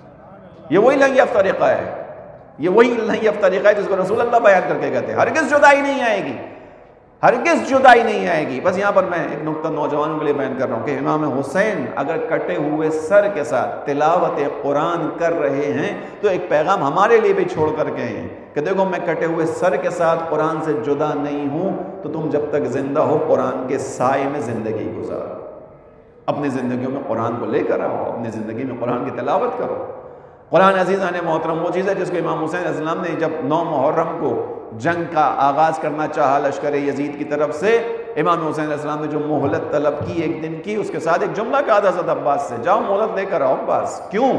یہ وہی لن یفترقہ ہے، یہ وہی لن یفترقہ ہے جس کو رسول اللہ بیان کر کے کہتے ہیں. ہرگز جدائی نہیں آئے گی، ہرگز جدائی نہیں آئے گی. بس یہاں پر میں ایک نقطہ نوجوانوں کے لیے بیان کر رہا ہوں کہ امام حسین اگر کٹے ہوئے سر کے ساتھ تلاوت قرآن کر رہے ہیں تو ایک پیغام ہمارے لیے بھی چھوڑ کر کے ہیں کہ دیکھو میں کٹے ہوئے سر کے ساتھ قرآن سے جدا نہیں ہوں، تو تم جب تک زندہ ہو قرآن کے سائے میں زندگی گزارو. اپنی زندگیوں میں قرآن کو لے کر آؤ، اپنی زندگی میں قرآن کی تلاوت کرو. قرآن عزیزان محترم وہ چیز ہے جس کو امام حسین علیہ السلام نے جب نو محرم کو جنگ کا آغاز کرنا چاہا لشکر یزید کی طرف سے، امام حسین علیہ السلام نے جو مہلت طلب کی ایک دن کی، اس کے ساتھ ایک جملہ کہا تھا حضرت عباس سے، جاؤ مہلت لے کر آؤ عباس. کیوں؟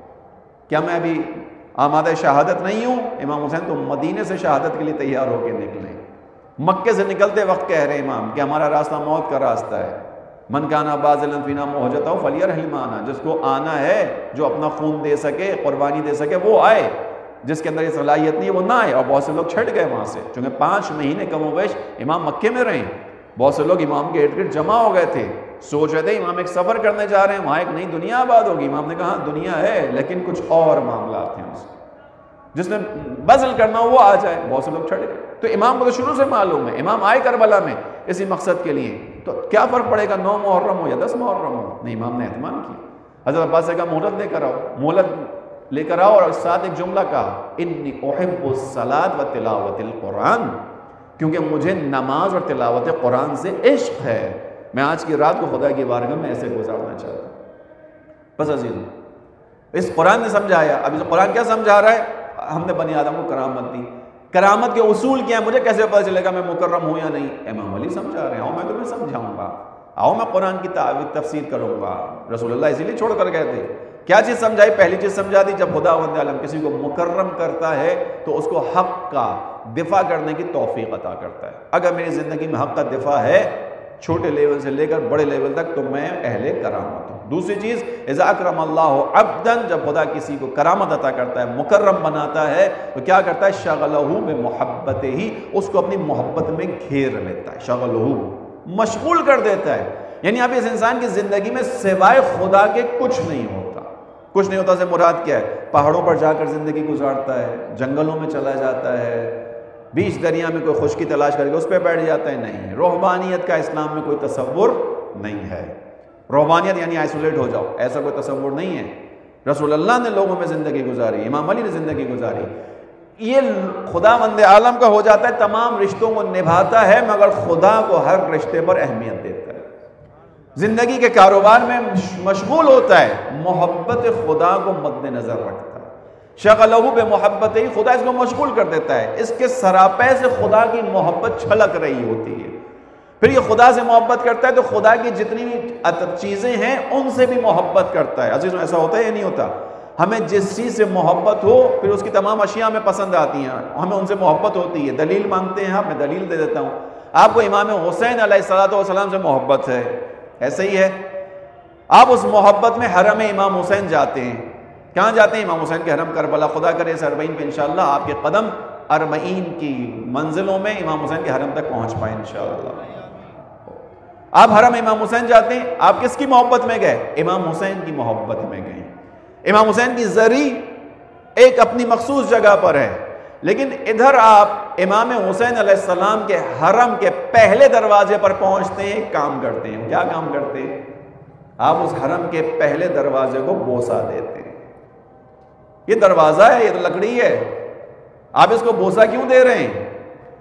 کیا میں ابھی آمادہ شہادت نہیں ہوں؟ امام حسین تو مدینے سے شہادت کے لیے تیار ہو کے نکلے. مکے سے نکلتے وقت کہہ رہے امام کہ ہمارا راستہ موت کا راستہ ہے. من کانا باذلا فینا موجتا فلیرحل معنا، جس کو آنا ہے، جو اپنا خون دے سکے، قربانی دے سکے، وہ آئے. جس کے اندر یہ صلاحیت نہیں ہے وہ نہ آئے. اور بہت سے لوگ چھٹ گئے وہاں سے، چونکہ پانچ مہینے کم و بیش امام مکے میں رہے. بہت سے لوگ امام کے ارد گرد جمع ہو گئے تھے، سوچ رہے تھے امام ایک سفر کرنے جا رہے ہیں، وہاں ایک نئی دنیا آباد ہوگی. امام نے کہا دنیا ہے لیکن کچھ اور معاملات ہیں، اس جس نے بذل کرنا ہو وہ آ جائے. بہت سے لوگ چھٹ گئے. تو امام کو تو شروع سے معلوم ہے، امام آئے کربلا میں اسی مقصد کے لیے. تو کیا فرق پڑے گا نو محرم ہو یا دس محرم ہو؟ نہیں، امام نے اہتمام کیا. حضرت عباس سے کہا مہلت لے کر آؤ، مہلت لے کر آؤ. اور ساتھ ایک جملہ کہا، انی احب الصلاۃ و تلاوت القرآن، کیونکہ مجھے نماز اور تلاوت قرآن سے عشق ہے. میں آج کی رات کو خدا کی بارگاہ میں ایسے گزارنا چاہتا ہوں. بس عزیزوں، اس قرآن نے سمجھایا. اب اس قرآن کیا سمجھا رہا ہے؟ ہم نے بنی آدم کو کرامت دی. کرامت کے اصول کیا ہیں؟ مجھے کیسے پتہ چلے گا میں مکرم ہوں یا نہیں؟ امام علی سمجھا رہے ہیں. آؤ میں تمہیں سمجھاؤں گا، آؤ میں قرآن کی تفسیر کروں گا. رسول اللہ اسی لیے چھوڑ کر گئے تھے. کیا چیز سمجھائی؟ پہلی چیز سمجھا دی، جب خدا وند عالم کسی کو مکرم کرتا ہے تو اس کو حق کا دفاع کرنے کی توفیق عطا کرتا ہے. اگر میری زندگی میں حق کا دفاع ہے، چھوٹے لیول سے لے کر بڑے لیول تک، تو میں اہل کرامت ہوں. دوسری چیز، اذا اکرم اللہ عبدا، جب خدا کسی کو کرامت عطا کرتا ہے، مکرم بناتا ہے، تو کیا کرتا ہے؟ شغلہ بمحبتہ، اس کو اپنی محبت میں گھیر لیتا ہے. شغلہ، مشغول کر دیتا ہے. یعنی اب اس انسان کی زندگی میں سوائے خدا کے کچھ نہیں ہوتا. کچھ نہیں ہوتا سے مراد کیا ہے؟ پہاڑوں پر جا کر زندگی گزارتا ہے، جنگلوں میں چلا جاتا ہے، بیچ دریا میں کوئی خشکی تلاش کر کے اس پہ بیٹھ جاتا ہے. نہیں، روحانیت کا اسلام میں کوئی تصور نہیں ہے. روحانیت یعنی آئسولیٹ ہو جاؤ، ایسا کوئی تصور نہیں ہے. رسول اللہ نے لوگوں میں زندگی گزاری، امام علی نے زندگی گزاری. یہ خدا وند عالم کا ہو جاتا ہے، تمام رشتوں کو نبھاتا ہے، مگر خدا کو ہر رشتے پر اہمیت دیتا ہے. زندگی کے کاروبار میں مشغول ہوتا ہے، محبت خدا کو مد نظر رکھتا ہے. شغلہ بمحبتہ، خدا اس کو مشغول کر دیتا ہے. اس کے سراپے سے خدا کی محبت چھلک رہی ہوتی ہے. پھر یہ خدا سے محبت کرتا ہے تو خدا کی جتنی بھی چیزیں ہیں ان سے بھی محبت کرتا ہے. عزیزوں، ایسا ہوتا ہے یا نہیں ہوتا؟ ہمیں جس چیز سے محبت ہو پھر اس کی تمام اشیاء ہمیں پسند آتی ہیں، ہمیں ان سے محبت ہوتی ہے. دلیل مانگتے ہیں آپ، میں دلیل دے دیتا ہوں. آپ کو امام حسین علیہ الصلوۃ والسلام سے محبت ہے، ایسے ہی ہے. آپ اس محبت میں حرم امام حسین جاتے ہیں. کہاں جاتے ہیں؟ امام حسین کے حرم کربلا. خدا کرے اس اربعین پہ انشاءاللہ آپ کے قدم اربعین کی منزلوں میں امام حسین کے حرم تک پہنچ پائیں انشاءاللہ. آپ حرم امام حسین جاتے ہیں، آپ کس کی محبت میں گئے؟ امام حسین کی محبت میں گئے. امام حسین کی زری ایک اپنی مخصوص جگہ پر ہے، لیکن ادھر آپ امام حسین علیہ السلام کے حرم کے پہلے دروازے پر پہنچتے ہیں، کام کرتے ہیں. کیا کام کرتے ہیں؟ آپ اس حرم کے پہلے دروازے کو بوسہ دیتے ہیں. یہ دروازہ ہے، یہ تو لکڑی ہے، آپ اس کو بوسہ کیوں دے رہے ہیں؟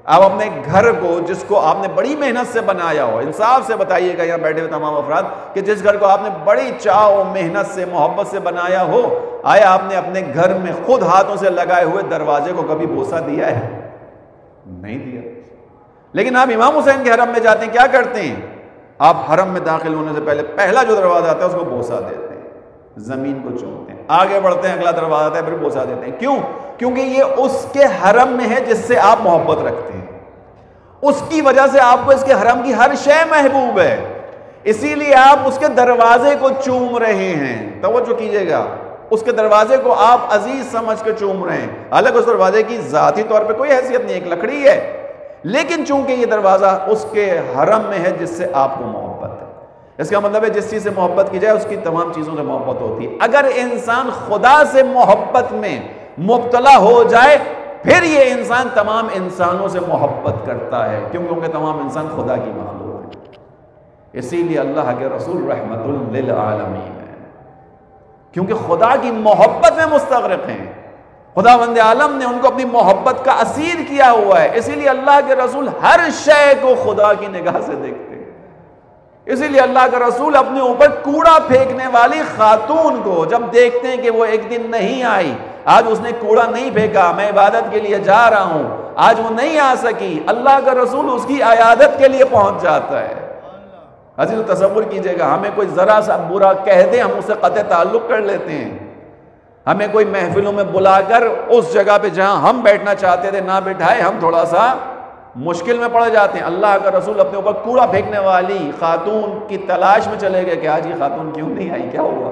آپ اپنے گھر کو جس کو آپ نے بڑی محنت سے بنایا ہو، انصاف سے بتائیے گا یہاں بیٹھے ہوئے تمام افراد کہ جس گھر کو آپ نے بڑی چاہ و محنت سے محبت سے بنایا ہو، آیا آپ نے اپنے گھر میں خود ہاتھوں سے لگائے ہوئے دروازے کو کبھی بوسہ دیا ہے؟ نہیں دیا۔ لیکن آپ امام حسین کے حرم میں جاتے ہیں، کیا کرتے ہیں؟ آپ حرم میں داخل ہونے سے پہلے پہلا جو دروازہ آتا ہے اس کو بوسہ دیتے ہیں، زمین کو چومتے ہیں، آگے بڑھتے ہیں، اگلا دروازہ آتا ہے پھر بوسہ دیتے ہیں۔ کیوں؟ کیونکہ یہ اس کے حرم میں ہے جس سے آپ محبت رکھتے ہیں، اس کی وجہ سے آپ کو اس کے حرم کی ہر شے محبوب ہے، اسی لیے آپ اس کے دروازے کو چوم رہے ہیں۔ توجہ کیجئے گا، اس کے دروازے کو آپ عزیز سمجھ کے چوم رہے ہیں، حالانکہ اس دروازے کی ذاتی طور پہ کوئی حیثیت نہیں، ایک لکڑی ہے، لیکن چونکہ یہ دروازہ اس کے حرم میں ہے جس سے آپ کو محبت ہے۔ اس کا مطلب ہے جس چیز سے محبت کی جائے اس کی تمام چیزوں سے محبت ہوتی ہے۔ اگر انسان خدا سے محبت میں مبتلا ہو جائے پھر یہ انسان تمام انسانوں سے محبت کرتا ہے، کیونکہ تمام انسان خدا کی مخلوق ہے۔ اسی لیے اللہ کے رسول رحمت للعالمین ہے، کیونکہ خدا کی محبت میں مستغرق ہیں، خداوند عالم نے ان کو اپنی محبت کا اسیر کیا ہوا ہے، اسی لیے اللہ کے رسول ہر شے کو خدا کی نگاہ سے دیکھتے ہیں۔ اسی لیے اللہ کا رسول اپنے اوپر کوڑا پھینکنے والی خاتون کو جب دیکھتے ہیں کہ وہ ایک دن نہیں آئی، آج اس نے کوڑا نہیں پھینکا، میں عبادت کے لیے جا رہا ہوں، آج وہ نہیں آ سکی، اللہ کا رسول اس کی عیادت کے لیے پہنچ جاتا ہے۔ عزیز تصور کیجئے گا، ہمیں کوئی ذرا سا برا کہہ دے ہم اس سے قطع تعلق کر لیتے ہیں، ہمیں کوئی محفلوں میں بلا کر اس جگہ پہ جہاں ہم بیٹھنا چاہتے تھے نہ بٹھائے، ہم تھوڑا سا مشکل میں پڑ جاتے ہیں۔ اللہ کا رسول اپنے اوپر کوڑا پھینکنے والی خاتون کی تلاش میں چلے گئے کہ آج یہ خاتون کیوں نہیں آئی، کیا ہوا؟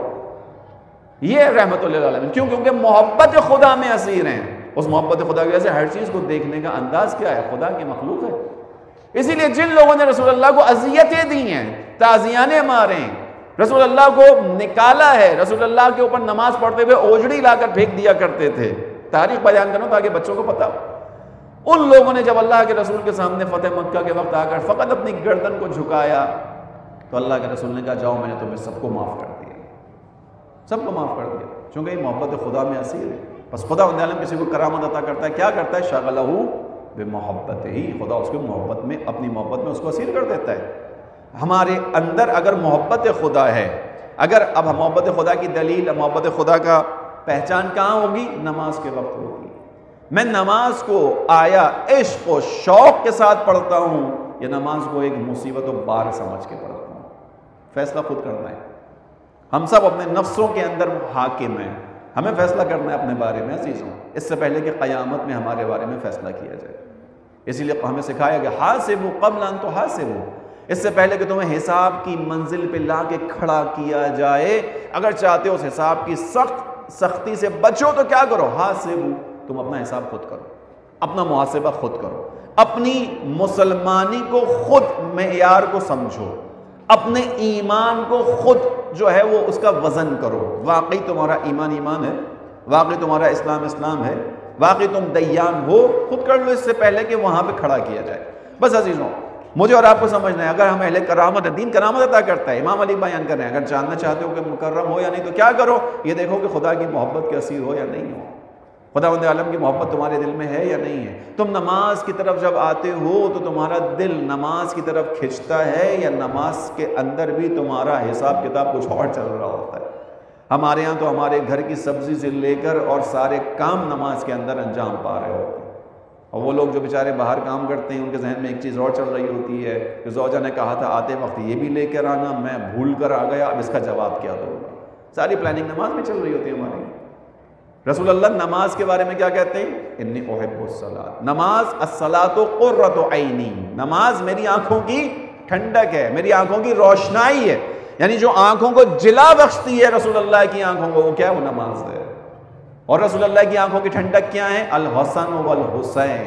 یہ رحمت للعالمین، کیوں؟ کیونکہ محبت خدا میں اسیر ہیں، اس محبت خدا کی وجہ سے ہر چیز کو دیکھنے کا انداز کیا ہے، خدا کی مخلوق ہے۔ اسی لیے جن لوگوں نے رسول اللہ کو اذیتیں دی ہیں، تعزیانے مارے ہیں، رسول اللہ کو نکالا ہے، رسول اللہ کے اوپر نماز پڑھتے ہوئے اوجڑی لا کر پھینک دیا کرتے تھے، تاریخ بیان کروں تاکہ بچوں کو پتا ہو، ان لوگوں نے جب اللہ کے رسول کے سامنے فتح مکہ کے وقت آ کر فقط اپنی گردن کو جھکایا تو اللہ کے رسول نے کہا جاؤ میں نے تمہیں سب کو معاف کر دیا، سب کو معاف کر دیا، چونکہ یہ محبت خدا میں اسیر ہے۔ بس خدا بندے عالم کسی کو کرامت عطا کرتا ہے، کیا کرتا ہے؟ شغلہ بمحبت ہی، خدا اس کو محبت میں، اپنی محبت میں اس کو اسیر کر دیتا ہے۔ ہمارے اندر اگر محبت خدا ہے، اگر اب محبت خدا کی دلیل، محبت خدا کا پہچان کہاں ہوگی؟ نماز کے وقت ہوگی۔ میں نماز کو آیا عشق و شوق کے ساتھ پڑھتا ہوں یا نماز کو ایک مصیبت و بار سمجھ کے پڑھتا ہوں؟ فیصلہ خود کرنا ہے۔ ہم سب اپنے نفسوں کے اندر حاکم ہیں، ہمیں فیصلہ کرنا ہے اپنے بارے میں عزیزوں، اس سے پہلے کہ قیامت میں ہمارے بارے میں فیصلہ کیا جائے۔ اسی لیے ہمیں سکھایا کہ حاسبوا قبل ان تحاسبوا، اس سے پہلے کہ تمہیں حساب کی منزل پہ لا کے کھڑا کیا جائے، اگر چاہتے ہو اس حساب کی سخت سختی سے بچو تو کیا کرو؟ حاسبوا، تم اپنا حساب خود کرو، اپنا محاسبہ خود کرو، اپنی مسلمانی کو خود معیار کو سمجھو، اپنے ایمان کو خود جو ہے وہ اس کا وزن کرو، واقعی تمہارا ایمان ایمان ہے، واقعی تمہارا اسلام اسلام ہے، واقعی تم دیان ہو، خود کر لو اس سے پہلے کہ وہاں پہ کھڑا کیا جائے۔ بس عزیزوں مجھے اور آپ کو سمجھنا ہے، اگر ہم اہل کرامت ہے، دین کرامت عطا کرتا ہے، امام علی بیان کر رہے ہیں، اگر جاننا چاہتے ہو کہ مکرم ہو یا نہیں تو کیا کرو؟ یہ دیکھو کہ خدا کی محبت کے اسیر ہو یا نہیں ہو، خداوند عالم کی محبت تمہارے دل میں ہے یا نہیں ہے۔ تم نماز کی طرف جب آتے ہو تو تمہارا دل نماز کی طرف کھنچتا ہے یا نماز کے اندر بھی تمہارا حساب کتاب کچھ اور چل رہا ہوتا ہے؟ ہمارے یہاں تو ہمارے گھر کی سبزی سے لے کر اور سارے کام نماز کے اندر انجام پا رہے ہوتے ہیں، اور وہ لوگ جو بیچارے باہر کام کرتے ہیں ان کے ذہن میں ایک چیز اور چل رہی ہوتی ہے کہ زوجہ نے کہا تھا آتے وقت یہ بھی لے کر آنا، میں بھول کر آ گیا، اب اس کا جواب کیا دوں گا۔ ساری پلاننگ نماز میں چل رہی ہوتی ہے ہماری۔ رسول اللہ نماز کے بارے میں کیا کہتے ہیں؟ انی احب الصلاۃ، نماز الصلاۃ قرۃ عینی، نماز میری آنکھوں کی ٹھنڈک ہے، میری آنکھوں کی روشنائی ہے، یعنی جو آنکھوں کو جلا بخشتی ہے رسول اللہ کی آنکھوں کو، وہ کیا ہے؟ وہ نماز ہے۔ اور رسول اللہ کی آنکھوں کی ٹھنڈک کیا ہے؟ الحسن والحسین،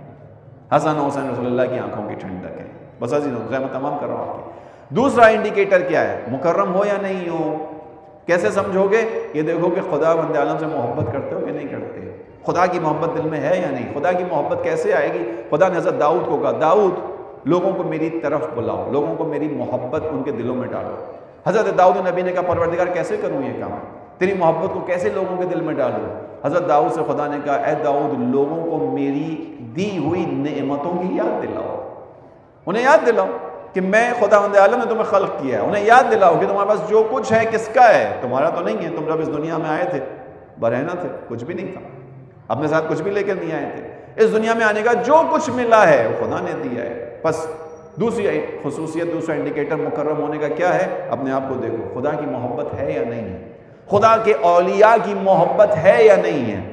حسن و حسین رسول اللہ کی آنکھوں کی ٹھنڈک ہے۔ بس عزیزوں میں تمام کر رہا ہوں آپ کی۔ دوسرا انڈیکیٹر کیا ہے؟ مکرم ہو یا نہیں ہو، کیسے سمجھو گے؟ یہ دیکھو کہ خدا بندے عالم سے محبت کرتے ہو کہ نہیں کرتے، خدا کی محبت دل میں ہے یا نہیں۔ خدا کی محبت کیسے آئے گی؟ خدا نے حضرت داؤد کو کہا داؤد لوگوں کو میری طرف بلاؤ، لوگوں کو میری محبت ان کے دلوں میں ڈالو۔ حضرت داؤد نبی نے کہا پروردگار کیسے کروں یہ کام، تیری محبت کو کیسے لوگوں کے دل میں ڈالوں؟ حضرت داؤد سے خدا نے کہا اے داؤد لوگوں کو میری دی ہوئی نعمتوں کی یاد دلاؤ. انہیں یاد دلاؤ کہ میں خداوند عالم نے تمہیں خلق کیا ہے. انہیں یاد دلاؤ کہ تمہارے پاس جو کچھ ہے کس کا ہے, تمہارا تو نہیں ہے. تم جب اس دنیا میں آئے تھے برہنہ تھے, کچھ بھی نہیں تھا, اپنے ساتھ کچھ بھی لے کر نہیں آئے تھے. اس دنیا میں آنے کا جو کچھ ملا ہے وہ خدا نے دیا ہے. بس دوسری خصوصیت, دوسرا انڈیکیٹر مکرم ہونے کا کیا ہے؟ اپنے آپ کو دیکھو, خدا کی محبت ہے یا نہیں ہے, خدا کے اولیاء کی محبت ہے یا نہیں ہے.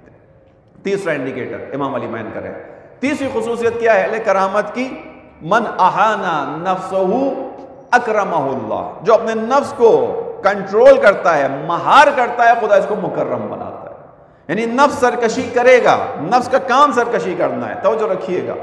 تیسرا انڈیکیٹر امام علی بیان کریں. تیسری خصوصیت کیا ہے اہل کرامت کی؟ من احانا نفسہ اکرمہ اللہ, جو اپنے نفس کو کنٹرول کرتا ہے, مہار کرتا ہے, خدا اس کو مکرم بناتا ہے. یعنی نفس سرکشی کرے گا, نفس کا کام سرکشی کرنا ہے. توجہ رکھیے گا,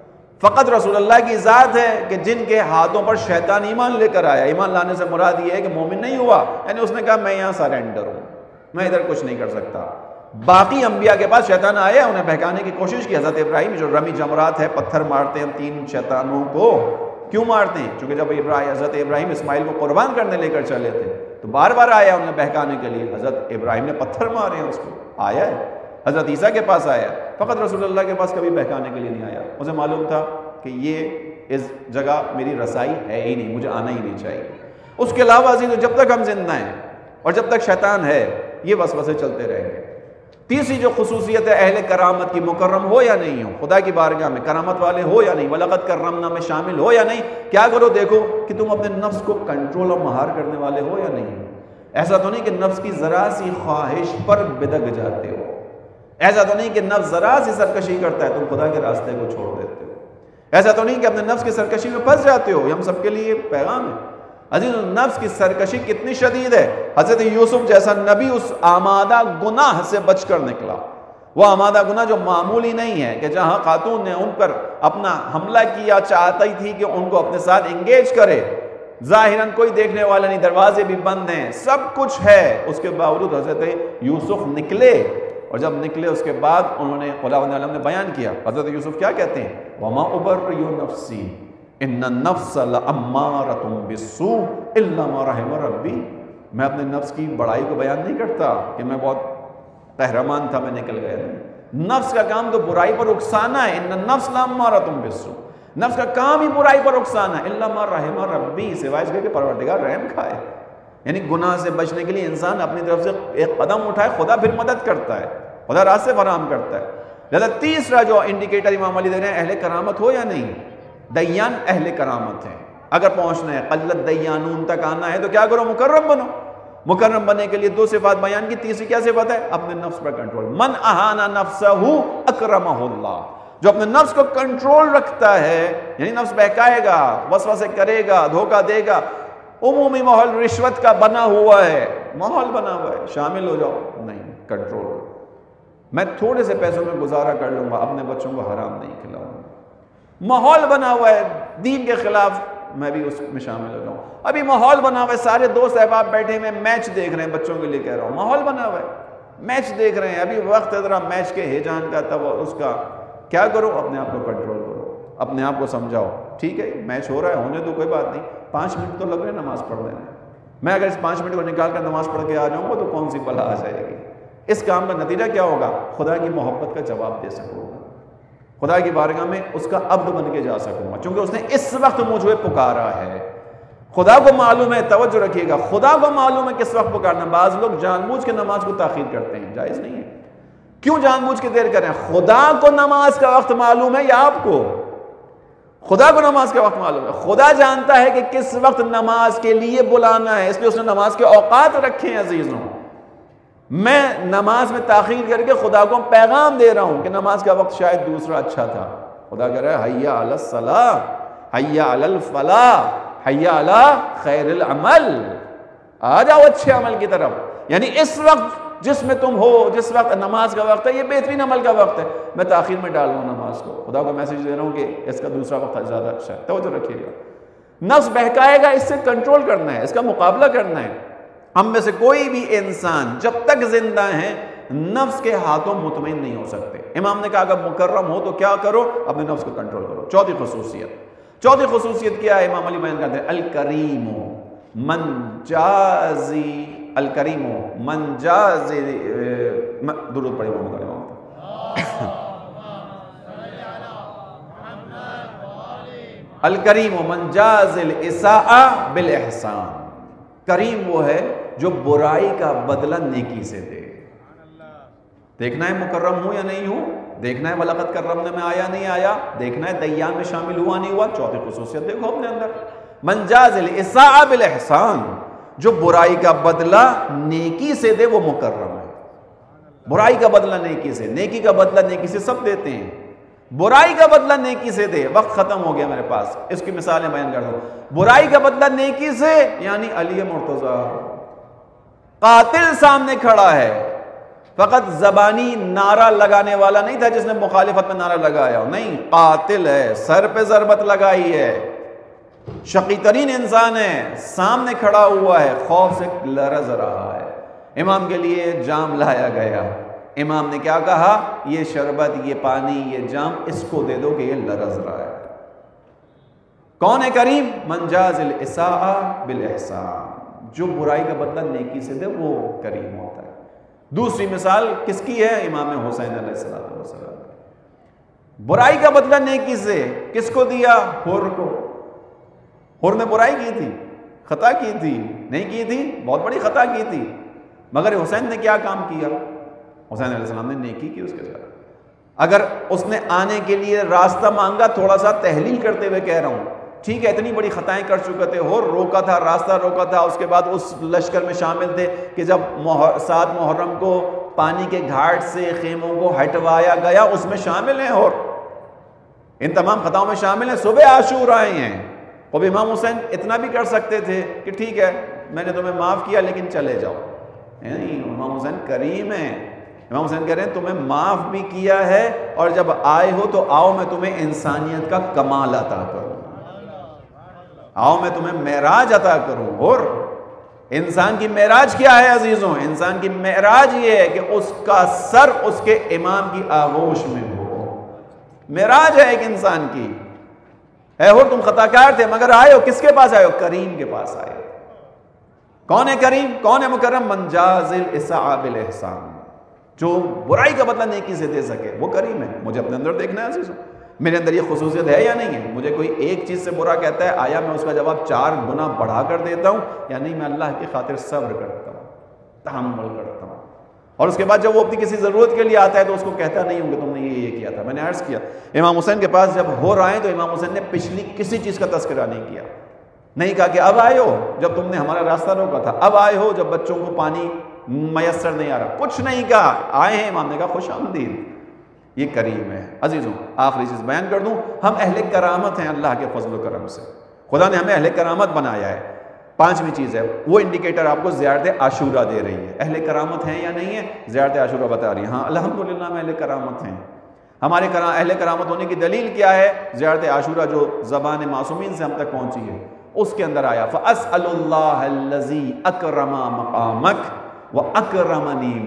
فقط رسول اللہ کی ذات ہے کہ جن کے ہاتھوں پر شیطان ایمان لے کر آیا. ایمان لانے سے مراد یہ ہے کہ مومن نہیں ہوا, یعنی اس نے کہا میں یہاں سرینڈر ہوں, میں ادھر کچھ نہیں کر سکتا. باقی انبیاء کے پاس شیطان آیا, انہیں بہکانے کی کوشش کی. حضرت ابراہیم جو رمی جمرات ہے, پتھر مارتے ہیں تین شیطانوں کو. کیوں مارتے ہیں؟ چونکہ جب ابراہیم حضرت ابراہیم اسماعیل کو قربان کرنے لے کر چلے تھے تو بار بار آیا انہیں بہکانے کے لیے. حضرت ابراہیم نے پتھر مارے ہیں اس کو, آیا ہے. حضرت عیسیٰ کے پاس آیا, فقط رسول اللہ کے پاس کبھی بہکانے کے لیے نہیں آیا. اسے معلوم تھا کہ یہ اس جگہ میری رسائی ہے ہی نہیں, مجھے آنا ہی نہیں چاہیے. اس کے علاوہ عزیز جب تک ہم زندہ ہیں اور جب تک شیطان ہے یہ وسوسے چلتے رہیں گے. تیسری جو خصوصیت ہے اہل کرامت کی, مکرم ہو یا نہیں ہو, خدا کی بارگاہ میں کرامت والے ہو یا نہیں, وَلَقَدْ كَرَّمْنَا میں شامل ہو یا نہیں. کیا کرو دیکھو کہ تم اپنے نفس کو کنٹرول اور مہار کرنے والے ہو یا نہیں. ایسا تو نہیں کہ نفس کی ذرا سی خواہش پر بدک جاتے ہو, ایسا تو نہیں کہ نفس ذرا سی سرکشی کرتا ہے تم خدا کے راستے کو چھوڑ دیتے ہو, ایسا تو نہیں کہ اپنے نفس کی سرکشی میں پھنس جاتے ہو. یہ ہم سب کے لیے پیغام ہے. عزیز نفس کی سرکشی کتنی شدید ہے. حضرت یوسف جیسا نبی اس آمادہ گناہ سے بچ کر نکلا. وہ آمادہ گناہ جو معمولی نہیں ہے کہ جہاں خاتون نے ان پر اپنا حملہ کیا, چاہتی تھی کہ ان کو اپنے ساتھ انگیج کرے, ظاہراً کوئی دیکھنے والا نہیں, دروازے بھی بند ہیں, سب کچھ ہے, اس کے باوجود حضرت یوسف نکلے. اور جب نکلے اس کے بعد انہوں نے خداوند عالم نے بیان کیا. حضرت یوسف کیا کہتے ہیں؟ وَمَا أُبَرِّئُ نَفْسِي ان النفس لامارۃ بالسوء الا ما رحم ربی. میں اپنے نفس کی بڑائی کو بیان نہیں کرتا کہ میں بہت قہرمان تھا, میں نکل گیا. نفس کا کام تو برائی پر اکسانا ہے. ان النفس لامارۃ بالسوء, نفس کا کام ہی برائی پر اکسانا ہے. الا ما رحم ربی, سوائے اس کے کہ پروردگار رحم کھائے. یعنی گناہ سے بچنے کے لیے انسان اپنی طرف سے ایک قدم اٹھائے, خدا پھر مدد کرتا ہے, خدا راستے فراہم کرتا ہے. لہذا تیسرا جو انڈیکیٹر امام علی دے رہے ہیں, اہل کرامت ہو یا نہیں. دیان اہل کرامت ہیں. اگر پہنچنا ہے, قلت دیانون تک آنا ہے تو کیا کرو؟ مکرم بنو. مکرم بننے کے لیے دو صفات بیان کی, تیسری کیا صفت ہے؟ اپنے نفس پر کنٹرول. من احانا نفسہ اکرمہ اللہ, جو اپنے نفس کو کنٹرول رکھتا ہے, یعنی نفس بہکائے گا, وسوسے کرے گا, دھوکہ دے گا. عمومی ماحول رشوت کا بنا ہوا ہے, ماحول بنا ہوا ہے, شامل ہو جاؤ, نہیں, کنٹرول. میں تھوڑے سے پیسوں میں گزارا کر لوں گا, اپنے بچوں کو حرام نہیں کھلاؤں گا. ماحول بنا ہوا ہے دین کے خلاف, میں بھی اس میں شامل ہو جاؤں. ابھی ماحول بنا ہوا ہے, سارے دوست احباب بیٹھے ہوئے میچ دیکھ رہے ہیں, بچوں کے لیے کہہ رہا ہوں, ماحول بنا ہوا ہے, میچ دیکھ رہے ہیں, ابھی وقت ہے ذرا میچ کے ہیجان کا, تب اس کا کیا کرو؟ اپنے آپ کو کنٹرول کرو, اپنے آپ کو سمجھاؤ. ٹھیک ہے میچ ہو رہا ہے, ہونے تو کوئی بات نہیں, پانچ منٹ تو لگ رہے ہیں نماز پڑھنے میں. میں اگر اس پانچ منٹ کو نکال کر نماز پڑھ کے آ جاؤں گا تو کون سی بلا آ جائے گی. اس کام کا نتیجہ کیا ہوگا؟ خدا کی محبت کا جواب دے سکوں گا, خدا کی بارگاہ میں اس کا عبد بن کے جا سکوں گا, چونکہ اس نے اس وقت مجھے پکارا ہے. خدا کو معلوم ہے, توجہ رکھیے گا, خدا کو معلوم ہے کس وقت پکارنا. بعض لوگ جان بوجھ کے نماز کو تاخیر کرتے ہیں, جائز نہیں ہے. کیوں جان بوجھ کے دیر کریں؟ خدا کو نماز کا وقت معلوم ہے یا آپ کو؟ خدا کو نماز کا وقت معلوم ہے. خدا جانتا ہے کہ کس وقت نماز کے لیے بلانا ہے, اس لیے اس نے نماز کے اوقات رکھے ہیں. عزیزوں, میں نماز میں تاخیر کر کے خدا کو پیغام دے رہا ہوں کہ نماز کا وقت شاید دوسرا اچھا تھا. خدا کہہ رہا ہے حیا علی الصلاۃ, حیا علی الفلاح, حیا علی خیر العمل, آ جاؤ اچھے عمل کی طرف. یعنی اس وقت جس میں تم ہو, جس وقت نماز کا وقت ہے, یہ بہترین عمل کا وقت ہے, میں تاخیر میں ڈال رہا ہوں نماز کو. خدا کو میسج دے رہا ہوں کہ اس کا دوسرا وقت زیادہ اچھا ہے. توجہ رکھیے گا, نفس بہکائے گا, اس سے کنٹرول کرنا ہے, اس کا مقابلہ کرنا ہے. ہم میں سے کوئی بھی انسان جب تک زندہ ہیں نفس کے ہاتھوں مطمئن نہیں ہو سکتے. امام نے کہا اگر مکرم ہو تو کیا کرو؟ اپنے نفس کو کنٹرول کرو. چوتھی خصوصیت, چوتھی خصوصیت کیا ہے؟ امام علی بیان کرتے ہیں الکریم من جازی, الکریم من جازی, درود پڑھی محمد علیہ وسلم. الکریم من جاز الاساء بالاحسان، کریم وہ ہے جو برائی کا بدلہ نیکی سے دے۔ دیکھنا ہے مکرم ہوں یا نہیں ہوں، دیکھنا ہے وَلَقَدْ كَرَّمْنَا میں آیا نہیں آیا، دیکھنا ہے دیان میں شامل ہوا نہیں ہوا، چوتھی خصوصیت دیکھو اپنے اندر، من جاز الاساء بالاحسان، جو برائی کا بدلہ نیکی سے دے وہ مکرم ہے۔ برائی کا بدلہ نیکی سے، نیکی کا بدلہ نیکی سے سب دیتے ہیں، برائی کا بدلہ نیکی سے دے۔ وقت ختم ہو گیا میرے پاس، اس کی مثالیں بیان کر دو۔ برائی کا بدلہ نیکی سے یعنی علی مرتضیٰ قاتل سامنے کھڑا ہے، فقط زبانی نعرہ لگانے والا نہیں تھا جس نے مخالفت میں نعرہ لگایا، نہیں، قاتل ہے، سر پہ ضربت لگائی ہے، شقی ترین انسان ہے، سامنے کھڑا ہوا ہے، خوف سے لرز رہا ہے۔ امام کے لیے جام لایا گیا، امام نے کیا کہا؟ یہ شربت، یہ پانی، یہ جام اس کو دے دو کہ یہ لرز رہا ہے۔ کون ہے کریم؟ من جاز الاساء بالاحسان، جو برائی کا بدلہ نیکی سے دے وہ کریم ہوتا ہے۔ دوسری مثال کس کی ہے؟ امام حسین علیہ السلام، برائی کا بدلہ نیکی سے کس کو دیا؟ حر کو۔ حر نے برائی کی تھی، خطا کی تھی، نہیں کی تھی، بہت بڑی خطا کی تھی، مگر حسین نے کیا کام کیا؟ حسین علیہ السلام نے نیکی کی اس کے ساتھ۔ اگر اس نے آنے کے لیے راستہ مانگا، تھوڑا سا تحلیل کرتے ہوئے کہہ رہا ہوں، ٹھیک ہے اتنی بڑی خطائیں کر چکے تھے، اور روکا تھا، راستہ روکا تھا، اس کے بعد اس لشکر میں شامل تھے کہ جب سات محرم کو پانی کے گھاٹ سے خیموں کو ہٹوایا گیا، اس میں شامل ہیں، اور ان تمام خطاؤں میں شامل ہیں۔ صبح عاشورا آئے ہیں، اب امام حسین اتنا بھی کر سکتے تھے کہ ٹھیک ہے میں نے تمہیں معاف کیا لیکن چلے جاؤ، نہیں، امام حسین کریم ہیں۔ امام حسین کہہ رہے ہیں تمہیں معاف بھی کیا ہے، اور جب آئے ہو تو آؤ میں تمہیں انسانیت کا کمال عطا کروں، آؤ میں تمہیں معراج عطا کروں۔ اور انسان کی معراج کیا ہے عزیزوں؟ انسان کی معراج یہ ہے کہ اس کا سر اس کے امام کی آغوش میں ہو، معراج ہے ایک انسان کی۔ اے ہو تم خطا کار تھے مگر آئے ہو، کس کے پاس آئے ہو؟ کریم کے پاس آئے ہو۔ کون ہے کریم؟ کون ہے مکرم؟ من جاز الاساء بالاحسان، جو برائی کا بدلہ نیکی سے دے سکے وہ کریم ہے۔ مجھے اپنے اندر دیکھنا ہے عزیزوں، میرے اندر یہ خصوصیت ہے یا نہیں ہے؟ مجھے کوئی ایک چیز سے برا کہتا ہے، آیا میں اس کا جواب چار گنا بڑھا کر دیتا ہوں یا نہیں؟ میں اللہ کی خاطر صبر کرتا ہوں، تحمل کرتا ہوں، اور اس کے بعد جب وہ اپنی کسی ضرورت کے لیے آتا ہے تو اس کو کہتا نہیں ہوں کہ تم نے یہ یہ کیا تھا۔ میں نے عرض کیا امام حسین کے پاس جب ہو رہے ہیں تو امام حسین نے پچھلی کسی چیز کا تذکرہ نہیں کیا، نہیں کہا کہ اب آئے ہو جب تم نے ہمارا راستہ روکا تھا، اب آئے ہو جب بچوں کو پانی میسر نہیں آ رہا، کچھ نہیں کہا، آئے ہیں امام نے کہا خوش آمدید، یہ کریم ہے۔ عزیزوں آخری چیز بیان کر دوں، ہم اہل کرامت ہیں اللہ کے فضل و کرم سے، خدا نے ہمیں اہل کرامت بنایا ہے۔ پانچویں چیز ہے وہ انڈیکیٹر آپ کو زیارت عاشورہ دے رہی ہے، اہل کرامت ہیں یا نہیں ہے؟ زیارت عاشورہ بتا رہی ہے، ہاں الحمدللہ ہم اہل کرامت ہیں۔ ہمارے اہل کرامت ہونے کی دلیل کیا ہے؟ زیارت عاشورہ جو زبان معصومین سے ہم تک پہنچی ہے، اس کے اندر آیا فَأَسْأَلُ اللَّهَ الَّذِي أَكْرَمَ مَقَامَكَ وَأَكْرَمَنِي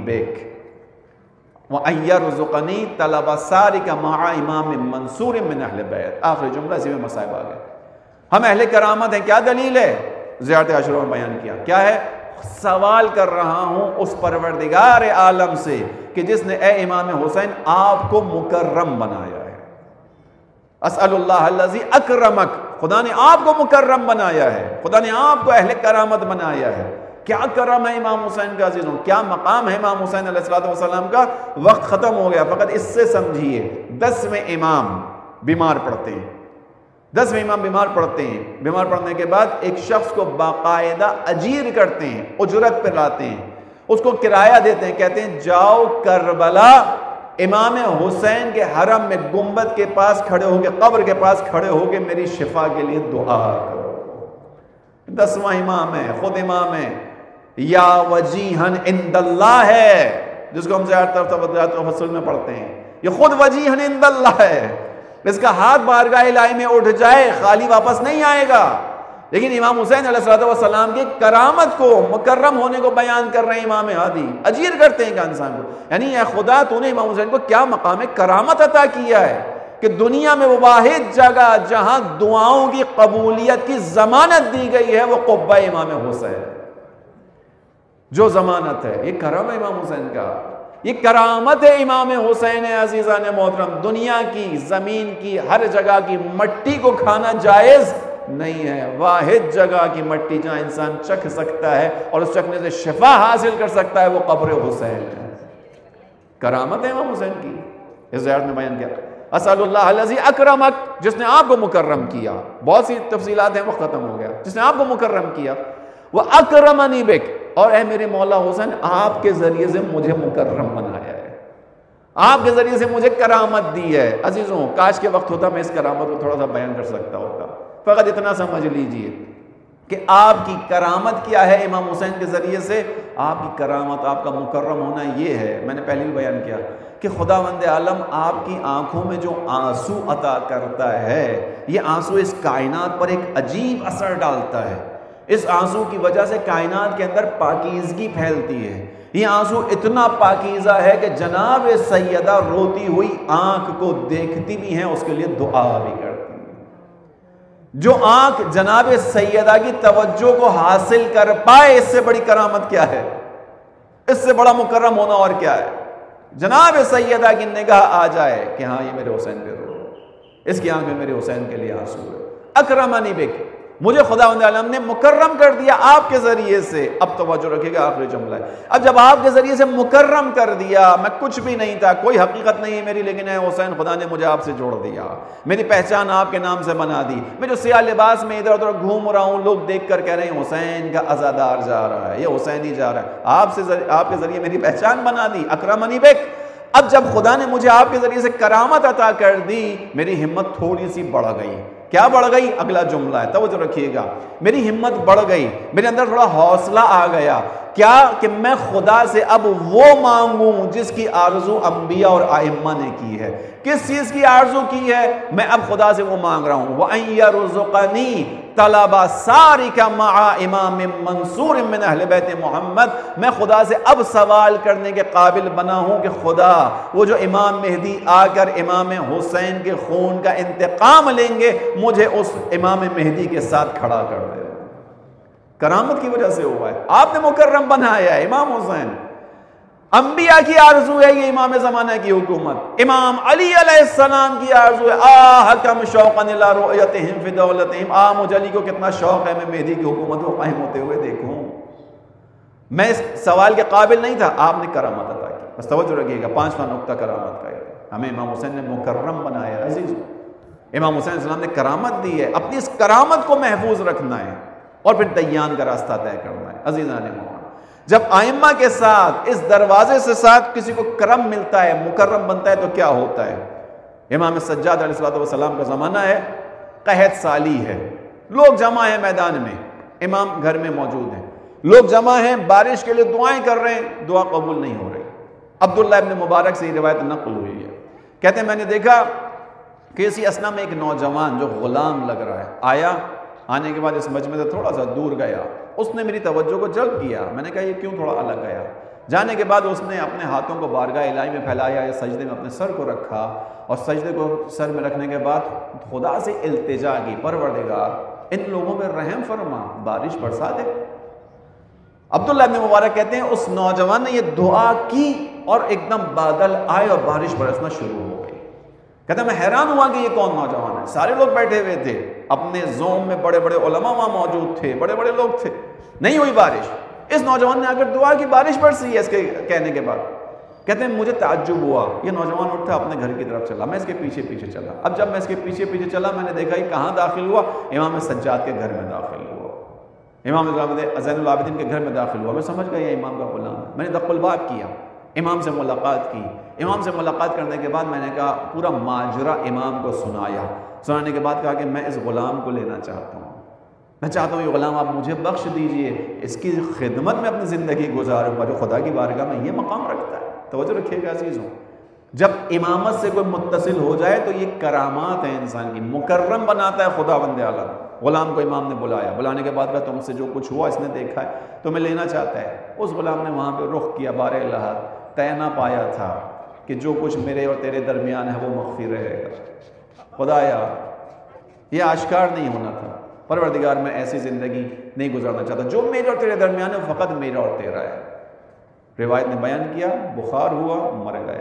بِكَ وَأَن يَرْزُقَنِي طَلَبَ سَارِكَ مَعَ إِمَامٍ مَنْصُورٍ مِّنْ أَهْلِ الْبَيْتِ۔ آخری جملہ اسی میں مصائب آ گئے۔ ہم اہل کرامت ہیں، کیا دلیل ہے؟ زیارت عاشورہ میں بیان کیا کیا ہے؟ سوال کر رہا ہوں اس پروردگار عالم سے کہ جس نے اے امام حسین آپ کو مکرم بنایا ہے۔ اسأل اللہ الذی اکرمک، خدا نے آپ کو مکرم بنایا ہے، خدا نے آپ کو اہل کرامت بنایا ہے۔ کیا کرم ہے امام حسین کا عزیزوں، کیا مقام ہے امام حسین علیہ السلام کا۔ وقت ختم ہو گیا، فقط اس سے سمجھیے دسویں امام بیمار پڑتے ہیں، دسویں امام بیمار پڑتے ہیں، بیمار پڑنے کے بعد ایک شخص کو باقاعدہ اجیر کرتے ہیں، اجرت پہ لاتے ہیں، اس کو کرایہ دیتے ہیں، کہتے ہیں جاؤ کربلا امام حسین کے حرم میں گنبد کے پاس کھڑے ہو کے، قبر کے پاس کھڑے ہو کے میری شفا کے لیے دعا کرو۔ دسواں امام ہے، خود امام ہے، یا وجیہن عند اللہ ہے، جس کو ہم زیادہ تفصیل میں پڑھتے ہیں، یہ خود وجیہن عند اللہ ہے، اس کا ہاتھ بارگاہ الہی میں اٹھ جائے خالی واپس نہیں آئے گا۔ لیکن امام حسین علیہ السلام کی کرامت کو، مکرم ہونے کو بیان کر رہے ہیں امام ہادی، اجیر کرتے ہیں کہ انسان کو، یعنی اے خدا تو نے امام حسین کو کیا مقام کرامت عطا کیا ہے کہ دنیا میں وہ واحد جگہ جہاں دعاؤں کی قبولیت کی ضمانت دی گئی ہے وہ قبہ امام حسین، جو ضمانت ہے، یہ کرم ہے امام حسین کا۔ یہ کرامت ہے امام حسین عزیزان محترم. دنیا کی، زمین کی، ہر جگہ کی مٹی کو کھانا جائز نہیں ہے. واحد جگہ کی مٹی جہاں انسان چکھ سکتا ہے اور اس چکھنے سے شفا حاصل کر سکتا ہے وہ قبر حسین ہے. کرامت ہے امام حسین کی. اس آیت میں بیان کیا اسأل اللہ الذی اکرمک، جس نے آپ کو مکرم کیا. بہت سی تفصیلات ہیں وہ ختم ہو گیا. جس نے آپ کو مکرم کیا، وہ اکرمنی بک، اور اے میرے مولا حسین آپ کے ذریعے سے مجھے مکرم بنایا ہے، آپ کے ذریعے سے مجھے کرامت دی ہے. عزیزوں کاش کے وقت ہوتا میں اس کرامت کو تھوڑا سا بیان کر سکتا ہوتا. فقط اتنا سمجھ لیجئے کہ آپ کی کرامت کیا ہے امام حسین کے ذریعے سے. آپ کی کرامت، آپ کا مکرم ہونا یہ ہے، میں نے پہلے بھی بیان کیا کہ خداوند عالم آپ کی آنکھوں میں جو آنسو عطا کرتا ہے، یہ آنسو اس کائنات پر ایک عجیب اثر ڈالتا ہے. اس آنسو کی وجہ سے کائنات کے اندر پاکیزگی پھیلتی ہے. یہ آنسو اتنا پاکیزہ ہے کہ جناب سیدہ روتی ہوئی آنکھ کو دیکھتی بھی ہیں، اس کے لیے دعا بھی کرتی ہیں. جو آنکھ جناب سیدہ کی توجہ کو حاصل کر پائے، اس سے بڑی کرامت کیا ہے، اس سے بڑا مکرم ہونا اور کیا ہے. جناب سیدہ کی نگاہ آ جائے کہ ہاں یہ میرے حسین پہ رو، اس کی آنکھ میں میرے حسین کے لیے آنسو ہے. اکرمنی بک، مجھے خداوند عالم نے مکرم کر دیا آپ کے ذریعے سے. اب توجہ رکھیے گا آخری جملہ ہے. اب جب آپ کے ذریعے سے مکرم کر دیا، میں کچھ بھی نہیں تھا، کوئی حقیقت نہیں ہے میری، لیکن اے حسین خدا نے مجھے آپ سے جوڑ دیا، میری پہچان آپ کے نام سے بنا دی. میں جو سیاہ لباس میں ادھر ادھر گھوم رہا ہوں، لوگ دیکھ کر کہہ رہے ہیں حسین کا عزادار جا رہا ہے، یہ حسین ہی جا رہا ہے. آپ سے آپ کے ذریعے میری پہچان بنا دی. اکرمنی بک. اب جب خدا نے مجھے آپ کے ذریعے سے کرامت عطا کر دی، میری ہمت تھوڑی سی بڑھ گئی. کیا بڑھ گئی؟ اگلا جملہ ہے، توجہ رکھیے گا. میری ہمت بڑھ گئی، میرے اندر تھوڑا حوصلہ آ گیا. کیا کہ میں خدا سے اب وہ مانگوں جس کی آرزو انبیاء اور ائمہ نے کی ہے. کس چیز کی آرزو کی ہے؟ میں اب خدا سے وہ مانگ رہا ہوں. وَأَن يَرْزُقَنِي طلبا سارک مع امام منصور من اہل بیت محمد. میں خدا سے اب سوال کرنے کے قابل بنا ہوں کہ خدا وہ جو امام مہدی آ کر امام حسین کے خون کا انتقام لیں گے، مجھے اس امام مہدی کے ساتھ کھڑا کر دے. کرامت کی وجہ سے ہوا ہے. آپ نے مکرم بنایا ہے امام حسین. انبیاء کی آرزو ہے یہ امام زمانہ کی حکومت. امام علی علیہ السلام کی آرزو ہے آہ کم شوقاً الی رؤیتہم فی دولتہم. آہ مجھے علی کو کتنا شوق ہے میں مہدی کی حکومت کو قائم ہوتے ہوئے دیکھوں. میں اس سوال کے قابل نہیں تھا، آپ نے کرامت عطا کی. بس توجہ رکھیے گا، پانچواں نقطہ کرامت کا ہے. ہمیں امام حسین نے مکرم بنایا. عزیز امام حسین علیہ السلام نے کرامت دی ہے، اپنی اس کرامت کو محفوظ رکھنا ہے اور پھر دیان کا راستہ طے کرنا ہے. عزیزان محمد، جب ائمہ کے ساتھ اس دروازے سے ساتھ کسی کو کرم ملتا ہے، مکرم بنتا ہے، تو کیا ہوتا ہے؟ امام سجاد علیہ السلام کا زمانہ ہے، قحط سالی ہے، لوگ جمع ہیں میدان میں، امام گھر میں موجود ہیں، لوگ جمع ہیں بارش کے لیے دعائیں کر رہے ہیں، دعا قبول نہیں ہو رہی. عبداللہ ابن مبارک سے یہ روایت نقل ہوئی ہے، کہتے ہیں میں نے دیکھا کہ اسی اسنا میں ایک نوجوان جو غلام لگ رہا ہے آیا. آنے کے بعد اس مجمع سے تھوڑا سا دور گیا، اس نے میری توجہ کو جلب کیا. میں نے کہا یہ کیوں تھوڑا الگ گیا؟ جانے کے بعد اس نے اپنے ہاتھوں کو بارگاہ الہی میں پھیلایا، یا سجدے میں اپنے سر کو رکھا، اور سجدے کو سر میں رکھنے کے بعد خدا سے التجا کی، پروردگار ان لوگوں پہ رحم فرما، بارش برسا دے. عبداللہ ابن مبارک کہتے ہیں اس نوجوان نے یہ دعا کی اور ایک دم بادل آئے اور بارش برسنا شروع ہو گئی. کہتا میں حیران ہوا کہ یہ کون نوجوان ہے. سارے لوگ بیٹھے ہوئے تھے، اپنے زوم میں بڑے بڑے علماء وہاں موجود تھے، بڑے بڑے لوگ تھے، نہیں ہوئی بارش. اس نوجوان نے آ کر دعا کی، بارش برسی ہے اس کے کہنے کے بعد. کہتے ہیں مجھے تعجب ہوا. یہ نوجوان اٹھا اپنے گھر کی طرف چلا، میں اس کے پیچھے پیچھے چلا. اب جب میں اس کے پیچھے پیچھے چلا، میں نے دیکھا یہ کہاں داخل ہوا؟ امام سجاد کے گھر میں داخل ہوا، امام زین العابدین کے گھر میں داخل ہوا. میں سمجھ گیا یہ امام کا غلام ہے. میں نے دق الباب کیا، امام سے ملاقات کی. امام سے ملاقات کرنے کے بعد میں نے کہا، پورا ماجرا امام کو سنایا. سنانے کے بعد کہا کہ میں اس غلام کو لینا چاہتا ہوں، میں چاہتا ہوں یہ غلام آپ مجھے بخش دیجئے، اس کی خدمت میں اپنی زندگی گزاروں گا جو خدا کی بارگاہ میں یہ مقام رکھتا ہے. توجہ رکھیے گا عزیزوں، جب امامت سے کوئی متصل ہو جائے تو یہ کرامات ہیں انسان کی، مکرم بناتا ہے خداوند عالم. غلام کو امام نے بلایا، بلانے کے بعد کہا تم سے جو کچھ ہوا اس نے دیکھا ہے، تمہیں لینا چاہتا ہے. اس غلام نے وہاں پہ رخ کیا، بار الہ طے نہ پایا تھا کہ جو کچھ میرے اور تیرے درمیان ہے وہ مخفی رہے گا. خدایا یہ آشکار نہیں ہونا تھا، پروردگار میں ایسی زندگی نہیں گزارنا چاہتا، جو میرے اور تیرے درمیان ہے فقط میرا اور تیرا ہے. روایت نے بیان کیا بخار ہوا مر گیا،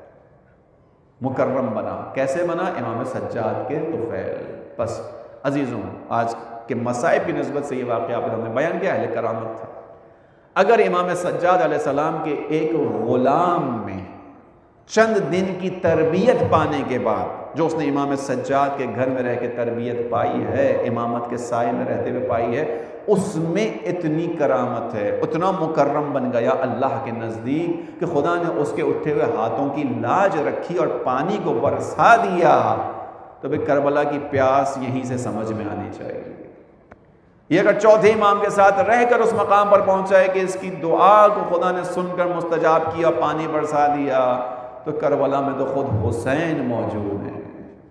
مکرم بنا۔ کیسے بنا؟ امام سجاد کے طفیل۔ بس عزیزوں، آج کے مصائب کی نسبت سے یہ واقعہ آپ نے بیان کیا، اہل کرامت تھا۔ اگر امام سجاد علیہ السلام کے ایک غلام میں چند دن کی تربیت پانے کے بعد، جو اس نے امام سجاد کے گھر میں رہ کے تربیت پائی ہے، امامت کے سائے میں رہتے ہوئے پائی ہے، اس میں اتنی کرامت ہے، اتنا مکرم بن گیا اللہ کے نزدیک کہ خدا نے اس کے اٹھے ہوئے ہاتھوں کی لاج رکھی اور پانی کو برسا دیا۔ تو پھر کربلا کی پیاس یہیں سے سمجھ میں آنی چاہیے۔ یہ اگر چوتھے امام کے ساتھ رہ کر اس مقام پر پہنچا ہے کہ اس کی دعا کو خدا نے سن کر مستجاب کیا، پانی برسا دیا، تو کربلا میں تو خود حسین موجود ہیں۔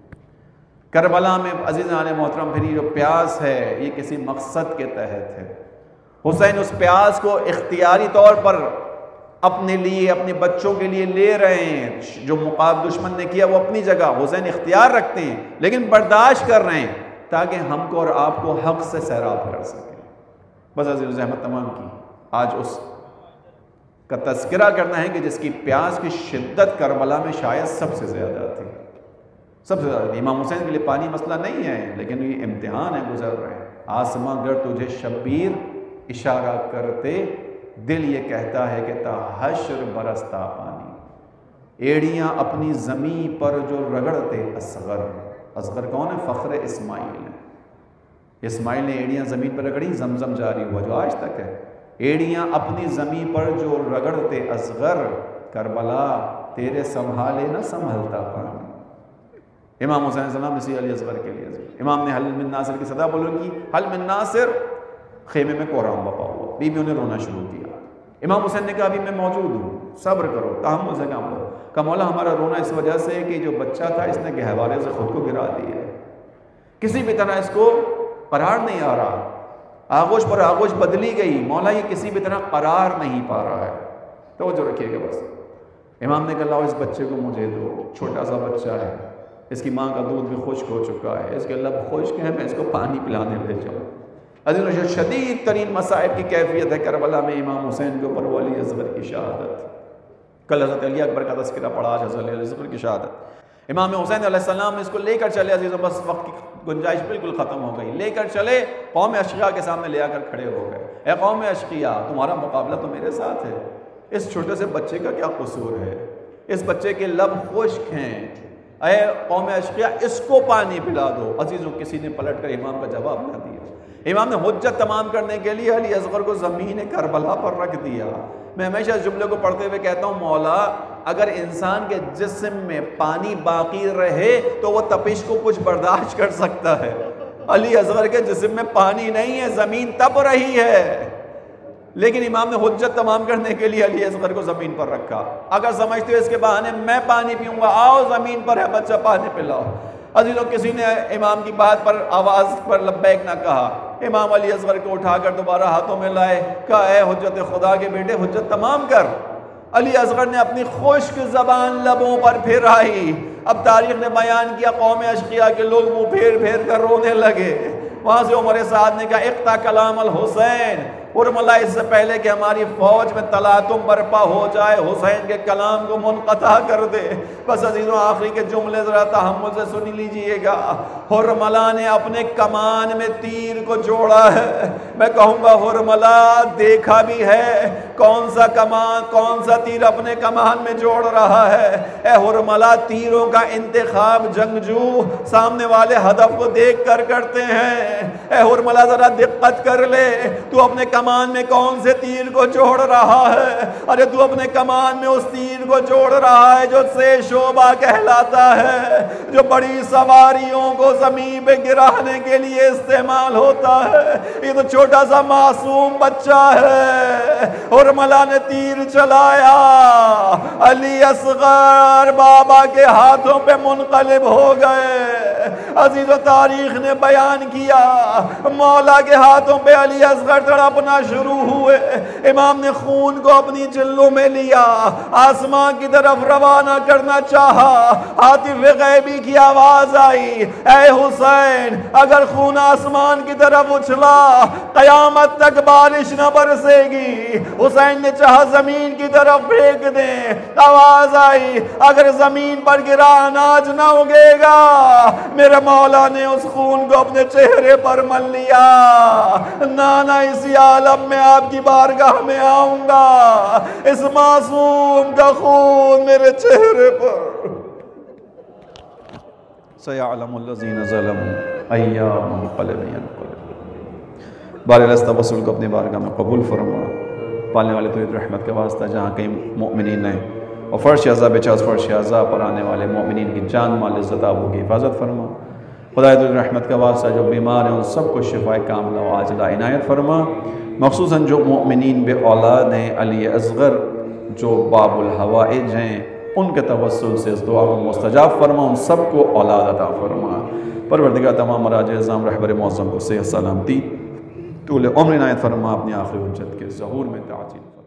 کربلا میں عزیزان محترم پھر جو پیاس ہے یہ کسی مقصد کے تحت ہے۔ حسین اس پیاس کو اختیاری طور پر اپنے لیے، اپنے بچوں کے لیے لے رہے ہیں۔ جو مقابل دشمن نے کیا وہ اپنی جگہ، حسین اختیار رکھتے ہیں لیکن برداشت کر رہے ہیں تاکہ ہم کو اور آپ کو حق سے سیراب کر سکیں۔ بس عزیز زحمت تمام کی آج اس کا تذکرہ کرنا ہے کہ جس کی پیاس کی شدت کربلا میں شاید سب سے زیادہ تھی، سب سے زیادہ تھی۔ امام حسین کے لیے پانی مسئلہ نہیں ہے لیکن یہ امتحان ہے، گزر رہے ہیں۔ آسماں گر تجھے شبیر اشارہ کرتے، دل یہ کہتا ہے کہ تا حشر برستا پانی۔ ایڑیاں اپنی زمین پر جو رگڑتے، اصغر اصغر کون ہے؟ فخر اسماعیل ہے۔ اسماعیل نے ایڑیاں زمین پر رگڑی، زمزم جاری ہوا جو آج تک ہے۔ ایڑیاں اپنی زمین پر جو رگڑتے، اصغر کربلا تیرے سنبھالے نہ سنبھلتا پانی۔ امام حسین علیہ السلام اسی علی اصغر کے لیے امام نے حل من ناصر کی صدا بولو کی، حل من ناصر، خیمے میں کوہرام بپا ہوا، بیویوں نے رونا شروع کیا۔ امام حسین نے کہا ابھی میں موجود ہوں، صبر کرو، تحمل سے کام لو۔ کہ مولا ہمارا رونا اس وجہ سے کہ جو بچہ تھا اس نے گہوارے سے خود کو گرا دیا ہے، کسی بھی طرح اس کو قرار نہیں آ رہا، آغوش پر آغوش بدلی گئی، مولا یہ کسی بھی طرح قرار نہیں پا رہا ہے، توجہ رکھیے گا بس۔ امام نے کہا لاؤ اس بچے کو مجھے دو، چھوٹا سا بچہ ہے، اس کی ماں کا دودھ بھی خشک ہو چکا ہے، اس کے لب خشک ہے، میں اس کو پانی پلانے لے جاؤں۔ عزیزوں شدید ترین مصائب کی کیفیت ہے کربلا میں امام حسین کے اوپر ولی اصغر کی شہادت۔ کل حضرت علی اکبر کا تذکرہ پڑھا، حضرت علی اصغر کی شہادت۔ امام حسین علیہ السلام اس کو لے کر چلے، عزیزوں بس وقت کی گنجائش بالکل ختم ہو گئی، لے کر چلے، قوم اشقیاء کے سامنے لے آ کر کھڑے ہو گئے۔ اے قوم اشقیاء، تمہارا مقابلہ تو میرے ساتھ ہے، اس چھوٹے سے بچے کا کیا قصور ہے؟ اس بچے کے لب خشک ہیں، اے قوم اشقیاء اس کو پانی پلا دو۔ عزیزوں کسی نے پلٹ کر امام کا جواب نہ دیا۔ امام نے حجت تمام کرنے کے لیے علی اصغر کو زمین کربلا پر رکھ دیا۔ میں ہمیشہ اس جملے کو پڑھتے ہوئے کہتا ہوں، مولا اگر انسان کے جسم میں پانی باقی رہے تو وہ تپش کو کچھ برداشت کر سکتا ہے، علی اصغر کے جسم میں پانی نہیں ہے، زمین تپ رہی ہے، لیکن امام نے حجت تمام کرنے کے لیے علی اصغر کو زمین پر رکھا۔ اگر سمجھتے ہو اس کے بہانے میں پانی پیوں گا، آؤ زمین پر ہے بچہ، پانی پلاؤ۔ عزیزوں کسی نے امام کی بات پر آواز پر لبیک نہ کہا، امام علی اصغر کو اٹھا کر دوبارہ ہاتھوں میں لائے، کہا اے حجت خدا کے بیٹے حجت تمام کر۔ علی اصغر نے اپنی خشک زبان لبوں پر پھرائی۔ اب تاریخ نے بیان کیا قوم اشقیاء کے لوگ منہ پھیر پھیر کر رونے لگے۔ وہاں سے عمر سعد نے کہا اقطع کلام الحسین، ارملا اس سے پہلے کہ ہماری فوج میں تلاطم برپا ہو جائے حسین کے کلام کو منقطع کر دے۔ بس عزیزوں آخری کے جملے ذرا تحمل سے سن لیجئے گا۔ حرملا نے اپنے کمان میں تیر کو جوڑا ہے، میں کہوں گا حرملا دیکھا بھی ہے کون سا کمان کون سا تیر اپنے کمان میں جوڑ رہا ہے۔ اے حرملا تیروں کا انتخاب جنگجو سامنے والے ہدف کو دیکھ کر کرتے ہیں۔ اے حرملا ذرا دقت کر لے، تو اپنے کمان میں کون سے تیر کو جوڑ رہا ہے؟ ارے تو اپنے کمان میں اس تیر کو جوڑ رہا ہے جو سے شعبہ کہلاتا ہے، جو بڑی سواریوں کو زمین پہ گرانے کے لیے استعمال ہوتا ہے۔ یہ تو چھوٹا سا معصوم بچہ ہے۔ حرملا نے تیر چلایا، علی اصغر بابا کے ہاتھوں پہ منقلب ہو گئے۔ عزیز و تاریخ نے بیان کیا مولا کے ہاتھوں پہ علی اصغر تڑپنا شروع ہوئے، امام نے خون کو اپنی جلوں میں لیا، آسمان کی طرف روانہ کرنا چاہا، ہاتف غیبی کی آواز آئی، اے حسین اگر خون آسمان کی طرف اچھلا قیامت تک بارش نہ برسے گی۔ حسین نے چاہا زمین کی طرف پھینک دیں، آواز آئی اگر زمین پر گرا اناج نہ اگے گا۔ میرے مولا نے اس خون کو اپنے چہرے پر مل لیا، نانا اسی عالم میں آپ کی بارگاہ میں آؤں گا، اس معصوم کا خون میرے چہرے پر۔ سَيَعْلَمُ الَّذِينَ ظَلَمُوا أَيَّ مُنقَلِبٍ يَنقَلِبُونَ۔ بار اس توسل کو اپنی بارگاہ میں قبول فرما، پالنے والے تو رحمت کے واسطہ جہاں کئی مؤمنین ہیں اور فرش عذاب بچاس فرش عذاب پر آنے والے مؤمنین کی جان مال عزت آبرو کی حفاظت فرما، خدا تو رحمت کا واسطہ جو بیمار ہیں ان سب کو شفائے کاملہ و عاجلہ عنایت فرما، مخصوصاً جو مؤمنین بے اولاد ہیں علی اصغر جو باب الحوائج ہیں ان کے توسل سے اس دعا کو مستجاب فرما، ان سب کو اولاد عطا فرما۔ پروردگار تمام مراجع اعظام رہبر معظم کو صحت سلامتی طول عمر عنایت فرما، اپنی آخری حجت کے ظہور میں تعجیل